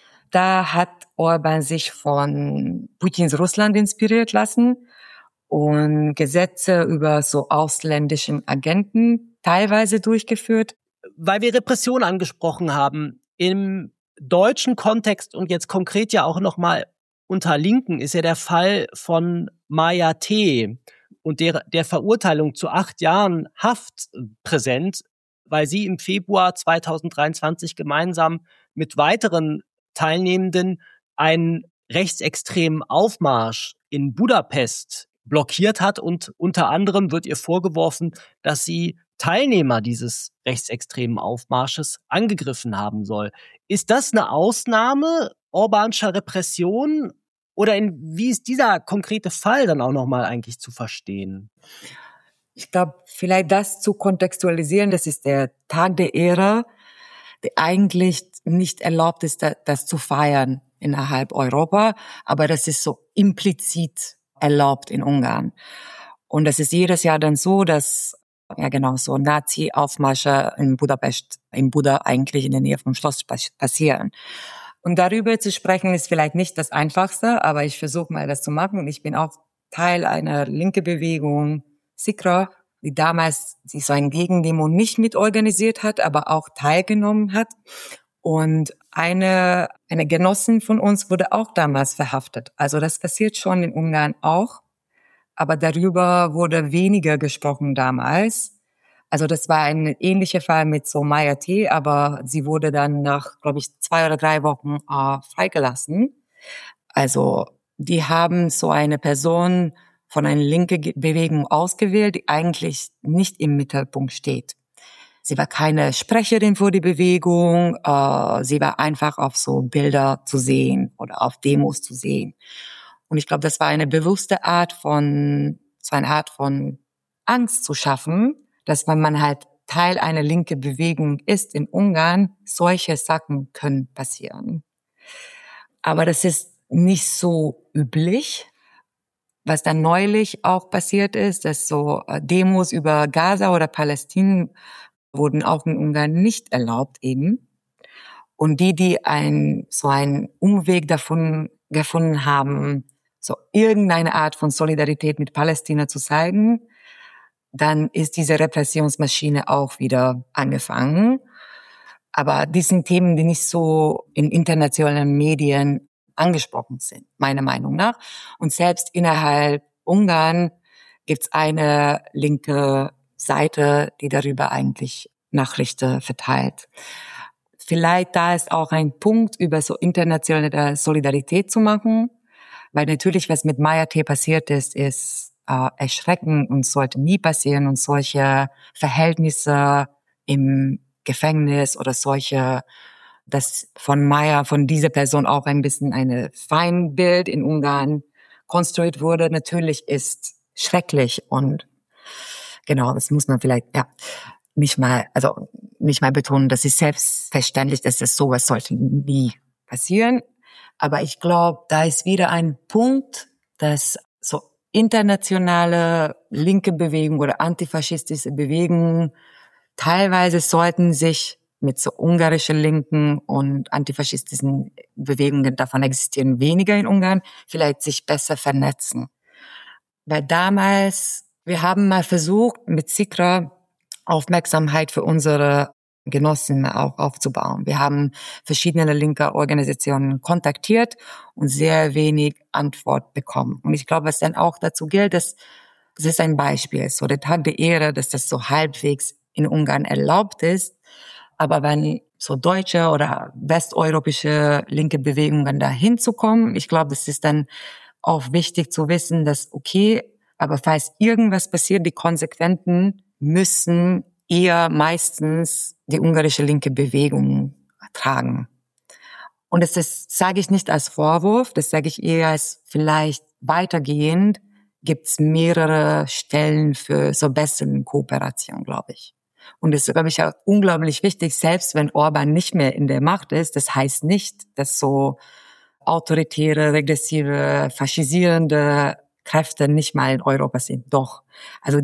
Da hat Orbán sich von Putins Russland inspiriert lassen und Gesetze über so ausländischen Agenten teilweise durchgeführt. Weil wir Repression angesprochen haben, im deutschen Kontext und jetzt konkret ja auch nochmal unter Linken ist ja der Fall von Maja T. und der Verurteilung zu 8 Jahren Haft präsent, weil sie im Februar 2023 gemeinsam mit weiteren Teilnehmenden einen rechtsextremen Aufmarsch in Budapest blockiert hat und unter anderem wird ihr vorgeworfen, dass sie Teilnehmer dieses rechtsextremen Aufmarsches angegriffen haben soll. Ist das eine Ausnahme Orbánscher Repression oder wie ist dieser konkrete Fall dann auch nochmal eigentlich zu verstehen? Ich glaube, vielleicht das zu kontextualisieren, das ist der Tag der Ehre, der eigentlich nicht erlaubt ist, das zu feiern innerhalb Europa, aber das ist so implizit erlaubt in Ungarn. Und das ist jedes Jahr dann so, dass so Nazi-Aufmärsche in Budapest, in Buda eigentlich in der Nähe vom Schloss passieren. Und darüber zu sprechen ist vielleicht nicht das Einfachste, aber ich versuche mal das zu machen. Und ich bin auch Teil einer linken Bewegung, SICRA, die damals sich so ein Gegendemo nicht mitorganisiert hat, aber auch teilgenommen hat. Und eine Genossin von uns wurde auch damals verhaftet. Also das passiert schon in Ungarn auch, aber darüber wurde weniger gesprochen damals. Also das war ein ähnlicher Fall mit so Maya T., aber sie wurde dann nach, glaube ich, 2 oder 3 Wochen freigelassen. Also die haben so eine Person von einer linken Bewegung ausgewählt, die eigentlich nicht im Mittelpunkt steht. Sie war keine Sprecherin für die Bewegung, sie war einfach auf so Bilder zu sehen oder auf Demos zu sehen. Und ich glaube, das war eine bewusste Art von Angst zu schaffen, dass wenn man halt Teil einer linken Bewegung ist in Ungarn, solche Sachen können passieren. Aber das ist nicht so üblich. Was dann neulich auch passiert ist, dass so Demos über Gaza oder Palästina wurden auch in Ungarn nicht erlaubt eben. Und die einen Umweg davon gefunden haben, so irgendeine Art von Solidarität mit Palästina zu zeigen, dann ist diese Repressionsmaschine auch wieder angefangen. Aber dies sind Themen, die nicht so in internationalen Medien angesprochen sind, meiner Meinung nach. Und selbst innerhalb Ungarn gibt's eine linke Seite, die darüber eigentlich Nachrichten verteilt. Vielleicht da ist auch ein Punkt, über so internationale Solidarität zu machen, weil natürlich, was mit Maya T. passiert ist erschreckend und sollte nie passieren und solche Verhältnisse im Gefängnis oder dass von dieser Person auch ein bisschen eine Feindbild in Ungarn konstruiert wurde, natürlich ist schrecklich und genau, das muss man vielleicht, nicht mal betonen, das ist selbstverständlich, dass sowas sollte nie passieren. Aber ich glaube, da ist wieder ein Punkt, dass so internationale linke Bewegungen oder antifaschistische Bewegungen teilweise sollten sich mit so ungarischen linken und antifaschistischen Bewegungen, davon existieren weniger in Ungarn, vielleicht sich besser vernetzen. Weil damals, wir haben mal versucht, mit SICRA Aufmerksamkeit für unsere Genossen auch aufzubauen. Wir haben verschiedene linke Organisationen kontaktiert und sehr wenig Antwort bekommen. Und ich glaube, was dann auch dazu gilt, das ist ein Beispiel, so der Tag der Ehre, dass das so halbwegs in Ungarn erlaubt ist. Aber wenn so deutsche oder westeuropäische linke Bewegungen da hinzukommen, ich glaube, es ist dann auch wichtig zu wissen, dass okay, aber falls irgendwas passiert, die Konsequenzen müssen eher meistens die ungarische linke Bewegung tragen. Und das sage ich nicht als Vorwurf, das sage ich eher als vielleicht weitergehend, gibt's mehrere Stellen für so bessere Kooperation, glaube ich. Und das ist, glaube ich, auch unglaublich wichtig, selbst wenn Orbán nicht mehr in der Macht ist, das heißt nicht, dass so autoritäre, regressive, faschisierende Kräfte nicht mal in Europa sind. Doch. Also und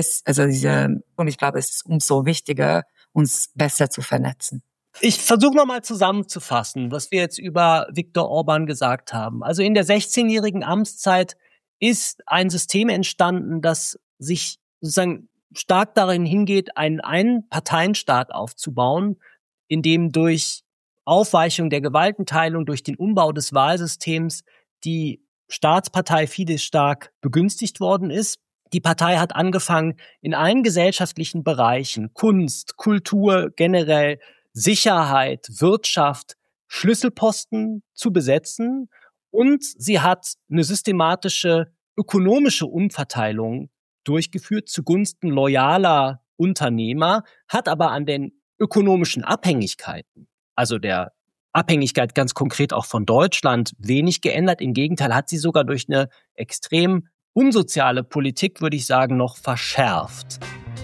ich glaube, es ist umso wichtiger, uns besser zu vernetzen. Ich versuche nochmal zusammenzufassen, was wir jetzt über Viktor Orbán gesagt haben. Also in der 16-jährigen Amtszeit ist ein System entstanden, das sich sozusagen stark darin hingeht, einen Einparteienstaat aufzubauen, in dem durch Aufweichung der Gewaltenteilung, durch den Umbau des Wahlsystems die Staatspartei Fidesz stark begünstigt worden ist. Die Partei hat angefangen, in allen gesellschaftlichen Bereichen, Kunst, Kultur generell, Sicherheit, Wirtschaft, Schlüsselposten zu besetzen Und sie hat eine systematische ökonomische Umverteilung durchgeführt zugunsten loyaler Unternehmer, hat aber an den ökonomischen Abhängigkeiten, also der Abhängigkeit ganz konkret auch von Deutschland, wenig geändert. Im Gegenteil hat sie sogar durch eine extrem unsoziale Politik, würde ich sagen, noch verschärft.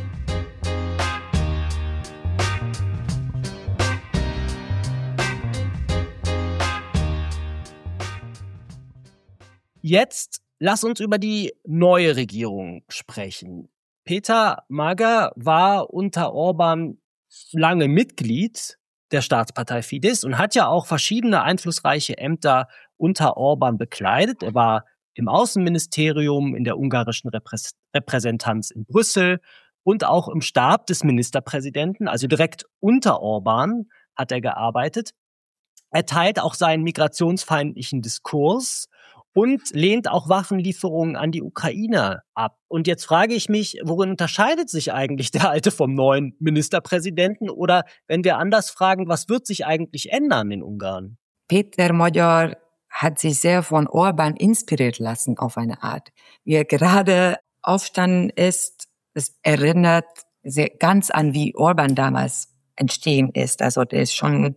Jetzt lass uns über die neue Regierung sprechen. Peter Magyar war unter Orbán lange Mitglied der Staatspartei Fidesz und hat ja auch verschiedene einflussreiche Ämter unter Orbán bekleidet. Er war im Außenministerium, in der ungarischen Repräsentanz in Brüssel und auch im Stab des Ministerpräsidenten, also direkt unter Orbán hat er gearbeitet. Er teilt auch seinen migrationsfeindlichen Diskurs und lehnt auch Waffenlieferungen an die Ukraine ab. Und jetzt frage ich mich, worin unterscheidet sich eigentlich der alte vom neuen Ministerpräsidenten? Oder wenn wir anders fragen, was wird sich eigentlich ändern in Ungarn? Péter Magyar hat sich sehr von Orbán inspiriert lassen auf eine Art. Wie er gerade aufstanden ist, es erinnert sehr ganz an, wie Orbán damals entstehen ist. Also der ist schon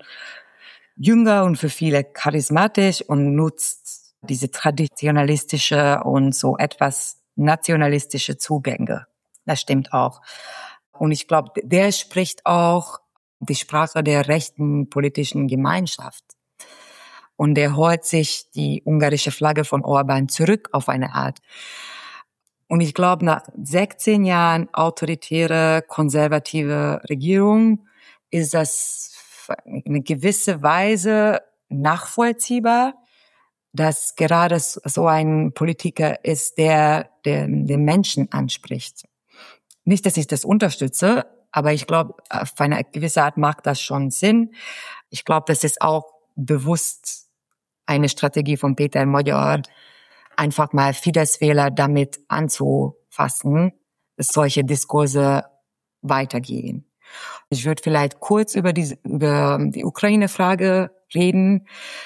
jünger und für viele charismatisch und nutzt diese traditionalistische und so etwas nationalistische Zugänge. Das stimmt auch. Und ich glaube, der spricht auch die Sprache der rechten politischen Gemeinschaft. Und der holt sich die ungarische Flagge von Orbán zurück auf eine Art. Und ich glaube, nach 16 Jahren autoritäre, konservative Regierung ist das in eine gewisse Weise nachvollziehbar, dass gerade so ein Politiker ist, der den Menschen anspricht. Nicht, dass ich das unterstütze, aber ich glaube, auf eine gewisse Art macht das schon Sinn. Ich glaube, das ist auch bewusst eine Strategie von Péter Magyar, einfach mal Fidesz-Wähler damit anzufassen, dass solche Diskurse weitergehen. Ich würde vielleicht kurz über die Ukraine-Frage reden,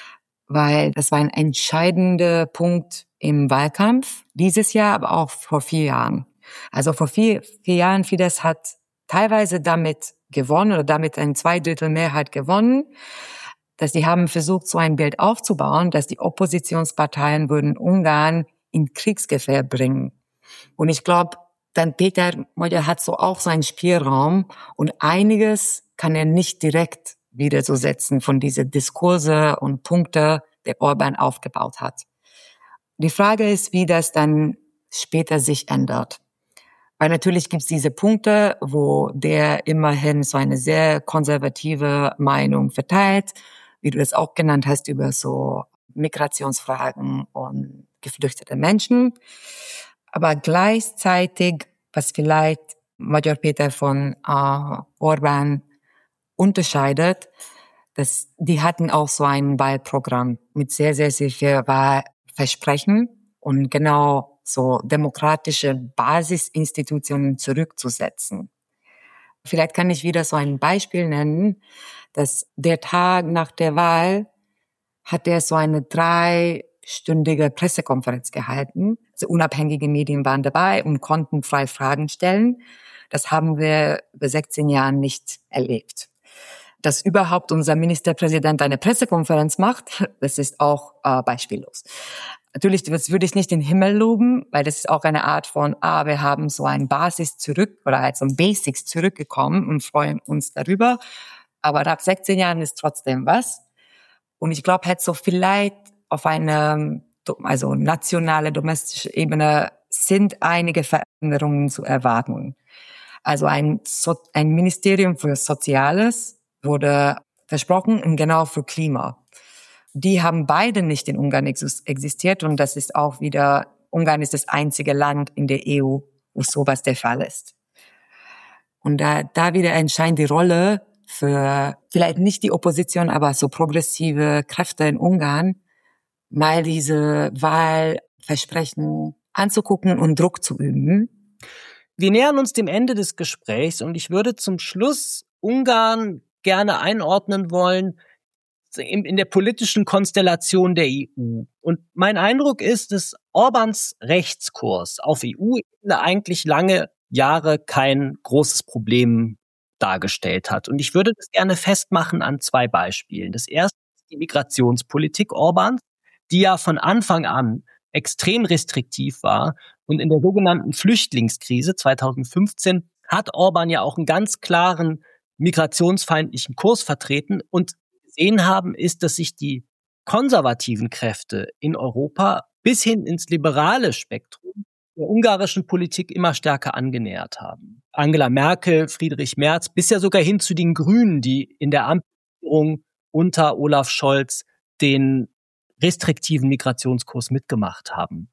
weil das war ein entscheidender Punkt im Wahlkampf dieses Jahr, aber auch vor 4 Jahren. Also vor vier Jahren, Fidesz hat teilweise damit gewonnen oder damit eine 2/3 Mehrheit gewonnen, dass die haben versucht, so ein Bild aufzubauen, dass die Oppositionsparteien würden Ungarn in Kriegsgefahr bringen. Und ich glaube, dann Péter Magyar hat so auch seinen Spielraum und einiges kann er nicht direkt wieder so setzen von diese Diskurse und Punkte, der Orbán aufgebaut hat. Die Frage ist, wie das dann später sich ändert. Weil natürlich gibt es diese Punkte, wo der immerhin so eine sehr konservative Meinung verteilt, wie du es auch genannt hast, über so Migrationsfragen und geflüchtete Menschen. Aber gleichzeitig, was vielleicht Magyar Péter von Orbán unterscheidet, dass die hatten auch so ein Wahlprogramm mit sehr, sehr, sehr viel Wahlversprechen und genau so demokratische Basisinstitutionen zurückzusetzen. Vielleicht kann ich wieder so ein Beispiel nennen, dass der Tag nach der Wahl hat er so eine 3-stündige Pressekonferenz gehalten. Also unabhängige Medien waren dabei und konnten frei Fragen stellen. Das haben wir über 16 Jahren nicht erlebt. Dass überhaupt unser Ministerpräsident eine Pressekonferenz macht, das ist auch beispiellos. Natürlich, das würde ich nicht in den Himmel loben, weil das ist auch eine Art von, wir haben so ein Basis zurück oder halt so ein Basics zurückgekommen und freuen uns darüber. Aber nach 16 Jahren ist trotzdem was. Und ich glaube, halt so vielleicht auf eine, also nationale, domestische Ebene sind einige Veränderungen zu erwarten. Also ein Ministerium für Soziales wurde versprochen und genau für Klima. Die haben beide nicht in Ungarn existiert und das ist auch wieder, Ungarn ist das einzige Land in der EU, wo sowas der Fall ist. Und da wieder entscheidet die Rolle für vielleicht nicht die Opposition, aber so progressive Kräfte in Ungarn, mal diese Wahlversprechen anzugucken und Druck zu üben. Wir nähern uns dem Ende des Gesprächs und ich würde zum Schluss Ungarn gerne einordnen wollen. in der politischen Konstellation der EU. Und mein Eindruck ist, dass Orbáns Rechtskurs auf EU-Ebene eigentlich lange Jahre kein großes Problem dargestellt hat. Und ich würde das gerne festmachen an 2 Beispielen. Das erste ist die Migrationspolitik Orbáns, die ja von Anfang an extrem restriktiv war. Und in der sogenannten Flüchtlingskrise 2015 hat Orbán ja auch einen ganz klaren migrationsfeindlichen Kurs vertreten. Und gesehen haben, ist, dass sich die konservativen Kräfte in Europa bis hin ins liberale Spektrum der ungarischen Politik immer stärker angenähert haben. Angela Merkel, Friedrich Merz, bis ja sogar hin zu den Grünen, die in der Ampelregierung unter Olaf Scholz den restriktiven Migrationskurs mitgemacht haben.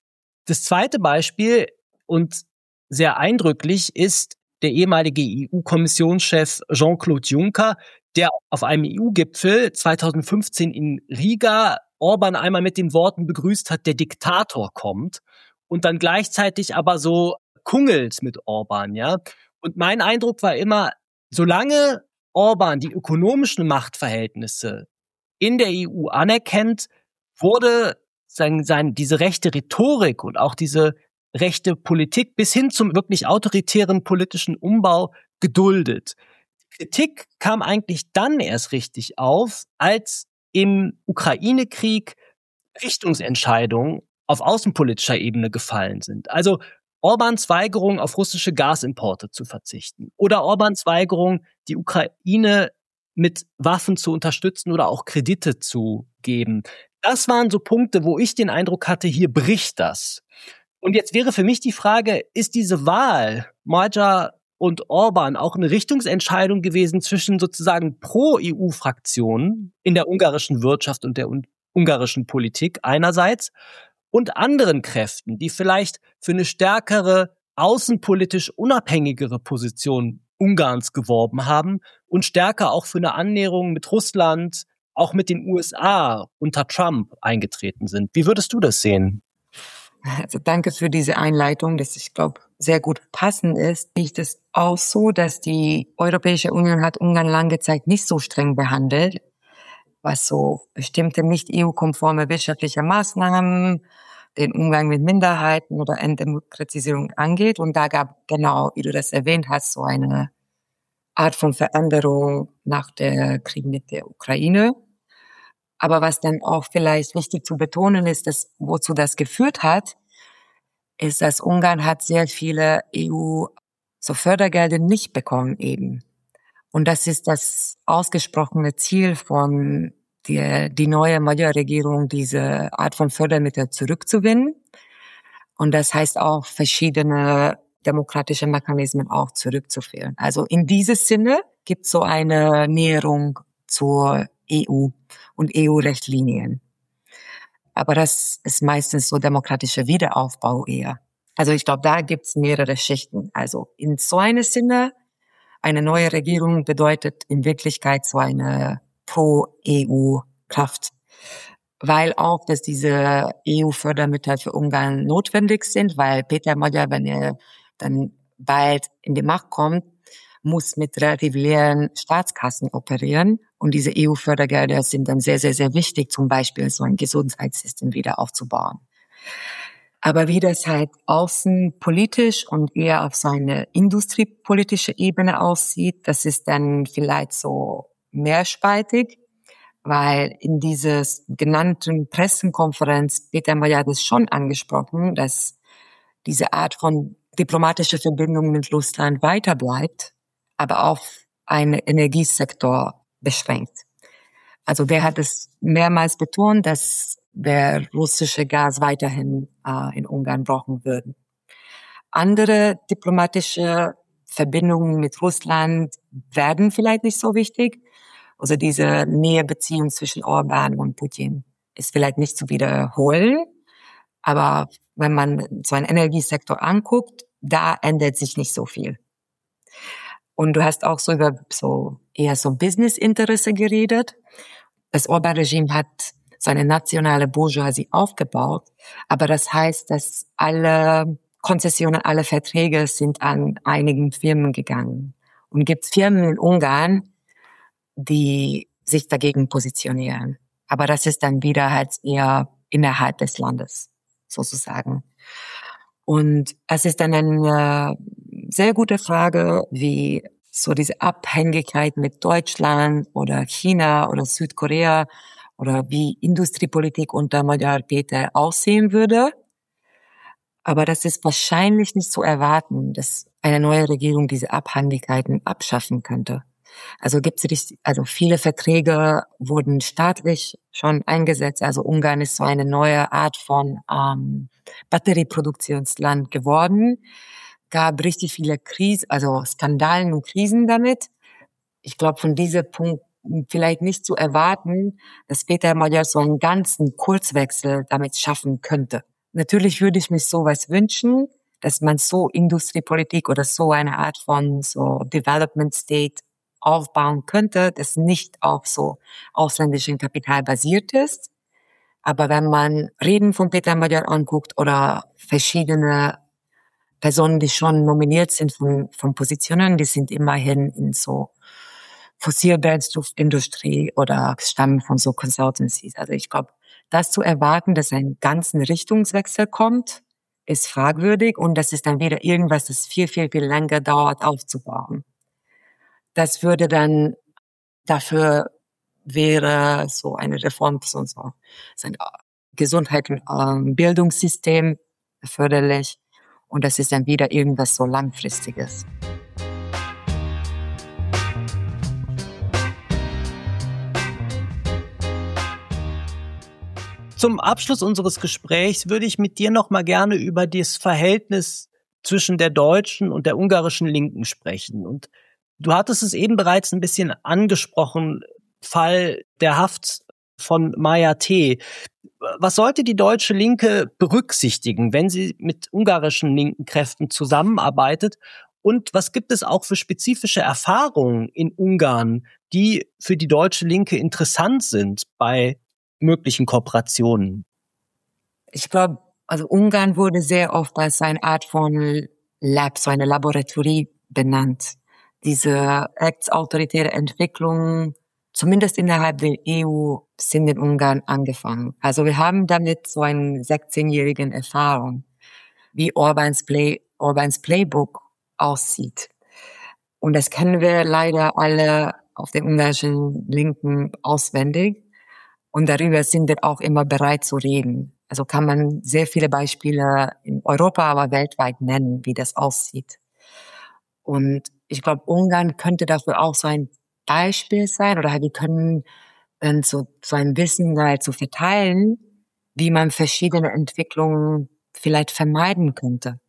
Das zweite Beispiel und sehr eindrücklich ist der ehemalige EU-Kommissionschef Jean-Claude Juncker, der auf einem EU-Gipfel 2015 in Riga Orbán einmal mit den Worten begrüßt hat, der Diktator kommt, und dann gleichzeitig aber so kungelt mit Orbán, ja. Und mein Eindruck war immer, solange Orbán die ökonomischen Machtverhältnisse in der EU anerkennt, wurde diese rechte Rhetorik und auch diese rechte Politik bis hin zum wirklich autoritären politischen Umbau geduldet. Die Kritik kam eigentlich dann erst richtig auf, als im Ukraine-Krieg Richtungsentscheidungen auf außenpolitischer Ebene gefallen sind. Also Orbáns Weigerung, auf russische Gasimporte zu verzichten oder Orbáns Weigerung, die Ukraine mit Waffen zu unterstützen oder auch Kredite zu geben. Das waren so Punkte, wo ich den Eindruck hatte, hier bricht das. Und jetzt wäre für mich die Frage, ist diese Wahl Magyar und Orbán auch eine Richtungsentscheidung gewesen zwischen sozusagen Pro-EU-Fraktionen in der ungarischen Wirtschaft und der ungarischen Politik einerseits und anderen Kräften, die vielleicht für eine stärkere, außenpolitisch unabhängigere Position Ungarns geworben haben und stärker auch für eine Annäherung mit Russland, auch mit den USA unter Trump eingetreten sind. Wie würdest du das sehen? Also danke für diese Einleitung, das ich glaube sehr gut passend ist. Nicht das auch so, dass die Europäische Union hat Ungarn lange Zeit nicht so streng behandelt, was so bestimmte nicht EU-konforme wirtschaftliche Maßnahmen, den Umgang mit Minderheiten oder Entdemokratisierung angeht. Und da gab genau, wie du das erwähnt hast, so eine Art von Veränderung nach der Krieg mit der Ukraine. Aber was dann auch vielleicht wichtig zu betonen ist, dass, wozu das geführt hat, ist, dass Ungarn hat sehr viele EU-Fördergelder nicht bekommen eben. Und das ist das ausgesprochene Ziel von die neue Magyar-Regierung, diese Art von Fördermittel zurückzugewinnen. Und das heißt auch, verschiedene demokratische Mechanismen auch zurückzuführen. Also in diesem Sinne gibt es so eine Näherung zur EU und EU-Richtlinien. Aber das ist meistens so demokratischer Wiederaufbau eher. Also ich glaube, da gibt's mehrere Schichten. Also in so einem Sinne, eine neue Regierung bedeutet in Wirklichkeit so eine Pro-EU-Kraft. Weil auch, dass diese EU-Fördermittel für Ungarn notwendig sind, weil Peter Magyar, wenn er dann bald in die Macht kommt, muss mit relativ leeren Staatskassen operieren. Und diese EU-Fördergelder sind dann sehr, sehr, sehr wichtig, zum Beispiel so ein Gesundheitssystem wieder aufzubauen. Aber wie das halt außenpolitisch und eher auf so eine industriepolitische Ebene aussieht, das ist dann vielleicht so mehrspaltig, weil in dieses genannten Pressekonferenz Peter Magyar das schon angesprochen, dass diese Art von diplomatische Verbindung mit Russland weiter bleibt, aber auf einen Energiesektor beschränkt. Also der hat es mehrmals betont, dass der russische Gas weiterhin in Ungarn brauchen würden. Andere diplomatische Verbindungen mit Russland werden vielleicht nicht so wichtig. Also diese Nähebeziehung zwischen Orbán und Putin ist vielleicht nicht zu wiederholen. Aber wenn man so einen Energiesektor anguckt, da ändert sich nicht so viel. Und du hast auch so über eher so Business-Interesse geredet. Das Orbán-Regime hat seine nationale Bourgeoisie aufgebaut, aber das heißt, dass alle Konzessionen, alle Verträge sind an einigen Firmen gegangen. Und gibt es Firmen in Ungarn, die sich dagegen positionieren. Aber das ist dann wieder halt eher innerhalb des Landes, sozusagen. Und es ist dann eine sehr gute Frage, wie so diese Abhängigkeit mit Deutschland oder China oder Südkorea oder wie Industriepolitik unter Magyar Péter aussehen würde. Aber das ist wahrscheinlich nicht zu erwarten, dass eine neue Regierung diese Abhängigkeiten abschaffen könnte. Also viele Verträge wurden staatlich schon eingesetzt. Also Ungarn ist so eine neue Art von Batterieproduktionsland geworden. Gab richtig viele Skandalen und Krisen damit. Ich glaube, von diesem Punkt vielleicht nicht zu erwarten, dass Péter Magyar so einen ganzen Kurzwechsel damit schaffen könnte. Natürlich würde ich mich sowas wünschen, dass man so Industriepolitik oder so eine Art von so Development State aufbauen könnte, das nicht auf so ausländischem Kapital basiert ist. Aber wenn man Reden von Péter Magyar anguckt oder verschiedene Personen, die schon nominiert sind von Positionen, die sind immerhin in so Fossilbrennstoffindustrie oder stammen von so Consultancies. Also ich glaube, das zu erwarten, dass ein ganzen Richtungswechsel kommt, ist fragwürdig und das ist dann wieder irgendwas, das viel, viel, viel länger dauert aufzubauen. Das würde dann, dafür wäre so eine Reform, so ein Gesundheit- und Bildungssystem förderlich und das ist dann wieder irgendwas so Langfristiges. Zum Abschluss unseres Gesprächs würde ich mit dir noch mal gerne über das Verhältnis zwischen der deutschen und der ungarischen Linken sprechen. Und du hattest es eben bereits ein bisschen angesprochen, Fall der Haft von Mária T. Was sollte die deutsche Linke berücksichtigen, wenn sie mit ungarischen linken Kräften zusammenarbeitet? Und was gibt es auch für spezifische Erfahrungen in Ungarn, die für die deutsche Linke interessant sind bei möglichen Kooperationen? Ich glaube, also Ungarn wurde sehr oft als eine Art von Lab, so eine Laboratorie benannt. Diese rechtsautoritäre Entwicklung, zumindest innerhalb der EU, sind in Ungarn angefangen. Also wir haben damit so eine 16-jährigen Erfahrung, wie Orbáns Playbook aussieht. Und das kennen wir leider alle auf der ungarischen Linken auswendig. Und darüber sind wir auch immer bereit zu reden. Also kann man sehr viele Beispiele in Europa, aber weltweit nennen, wie das aussieht. Und ich glaube, Ungarn könnte dafür auch so ein Beispiel sein, oder wir können dann so ein Wissen halt so verteilen, wie man verschiedene Entwicklungen vielleicht vermeiden könnte.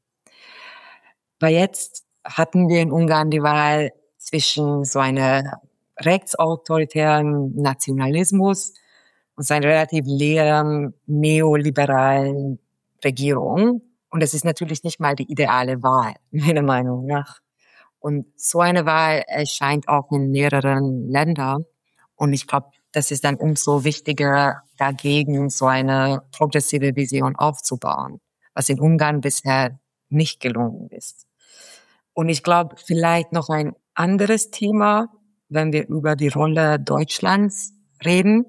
Weil jetzt hatten wir in Ungarn die Wahl zwischen so einer rechtsautoritären Nationalismus und so einer relativ leeren neoliberalen Regierung. Und das ist natürlich nicht mal die ideale Wahl, meiner Meinung nach. Und so eine Wahl erscheint auch in mehreren Ländern. Und ich glaube, das ist dann umso wichtiger, dagegen so eine progressive Vision aufzubauen, was in Ungarn bisher nicht gelungen ist. Und ich glaube, vielleicht noch ein anderes Thema, wenn wir über die Rolle Deutschlands reden.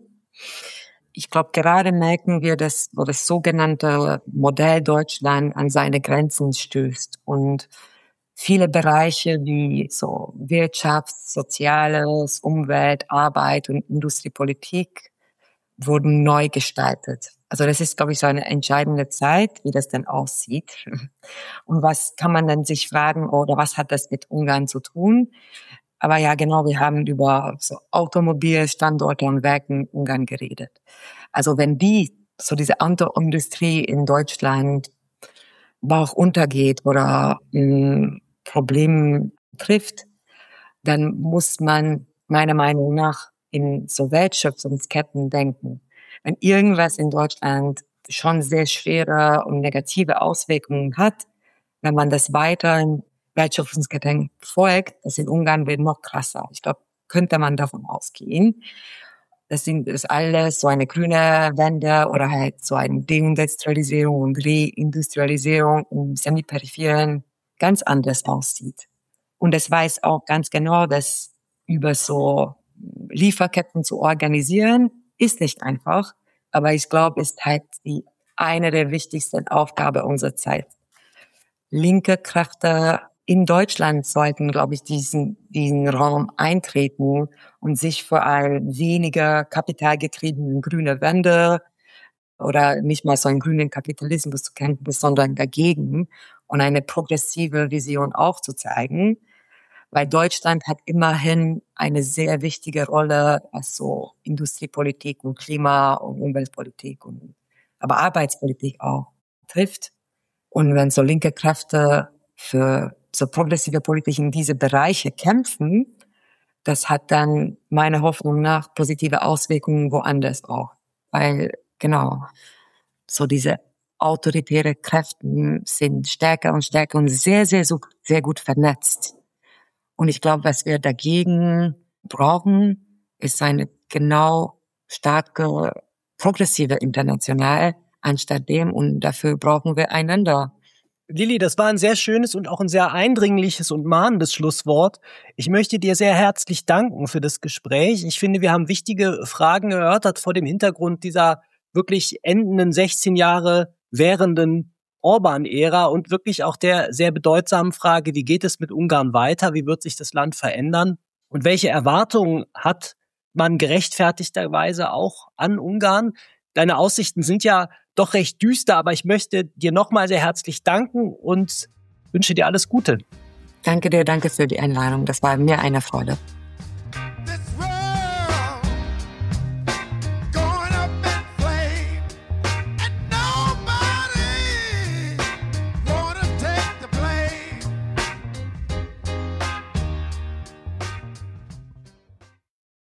Ich glaube, gerade merken wir, dass das sogenannte Modell Deutschland an seine Grenzen stößt und viele Bereiche wie so Wirtschaft, Soziales, Umwelt, Arbeit und Industriepolitik wurden neu gestaltet. Also das ist, glaube ich, so eine entscheidende Zeit, wie das denn aussieht. Und was kann man dann sich fragen, oder was hat das mit Ungarn zu tun? Aber ja, genau, wir haben über so Automobilstandorte und Werke in Ungarn geredet. Also wenn diese Autoindustrie in Deutschland Bauch untergeht oder ein Problem trifft, dann muss man meiner Meinung nach in so Wertschöpfungsketten denken. Wenn irgendwas in Deutschland schon sehr schwere und negative Auswirkungen hat, wenn man das weiter in Wertschöpfungsketten folgt, das in Ungarn wird noch krasser. Ich glaube, könnte man davon ausgehen. Das ist alles so eine grüne Wende oder halt so eine Deindustrialisierung und Reindustrialisierung im Semiperipheren ganz anders aussieht. Und es weiß auch ganz genau, dass über so Lieferketten zu organisieren, ist nicht einfach. Aber ich glaube, ist halt eine der wichtigsten Aufgaben unserer Zeit. Linke Kräfte in Deutschland sollten, glaube ich, diesen Raum eintreten und sich vor allem weniger kapitalgetriebenen grüne Wende oder nicht mal so einen grünen Kapitalismus zu kämpfen, sondern dagegen und eine progressive Vision aufzuzeigen. Weil Deutschland hat immerhin eine sehr wichtige Rolle, was so Industriepolitik und Klima- und Umweltpolitik aber Arbeitspolitik auch trifft. Und wenn so linke Kräfte für so progressive Politik in diese Bereiche kämpfen, das hat dann meiner Hoffnung nach positive Auswirkungen woanders auch. Weil, genau, so diese autoritäre Kräfte sind stärker und stärker und sehr, sehr, sehr gut vernetzt. Und ich glaube, was wir dagegen brauchen, ist eine genau starke, progressive International anstatt dem. Und dafür brauchen wir einander. Lilly, das war ein sehr schönes und auch ein sehr eindringliches und mahnendes Schlusswort. Ich möchte dir sehr herzlich danken für das Gespräch. Ich finde, wir haben wichtige Fragen erörtert vor dem Hintergrund dieser wirklich endenden 16 Jahre währenden Orban-Ära und wirklich auch der sehr bedeutsamen Frage, wie geht es mit Ungarn weiter, wie wird sich das Land verändern und welche Erwartungen hat man gerechtfertigterweise auch an Ungarn. Deine Aussichten sind ja doch recht düster, aber ich möchte dir nochmal sehr herzlich danken und wünsche dir alles Gute. Danke dir, danke für die Einladung. Das war mir eine Freude.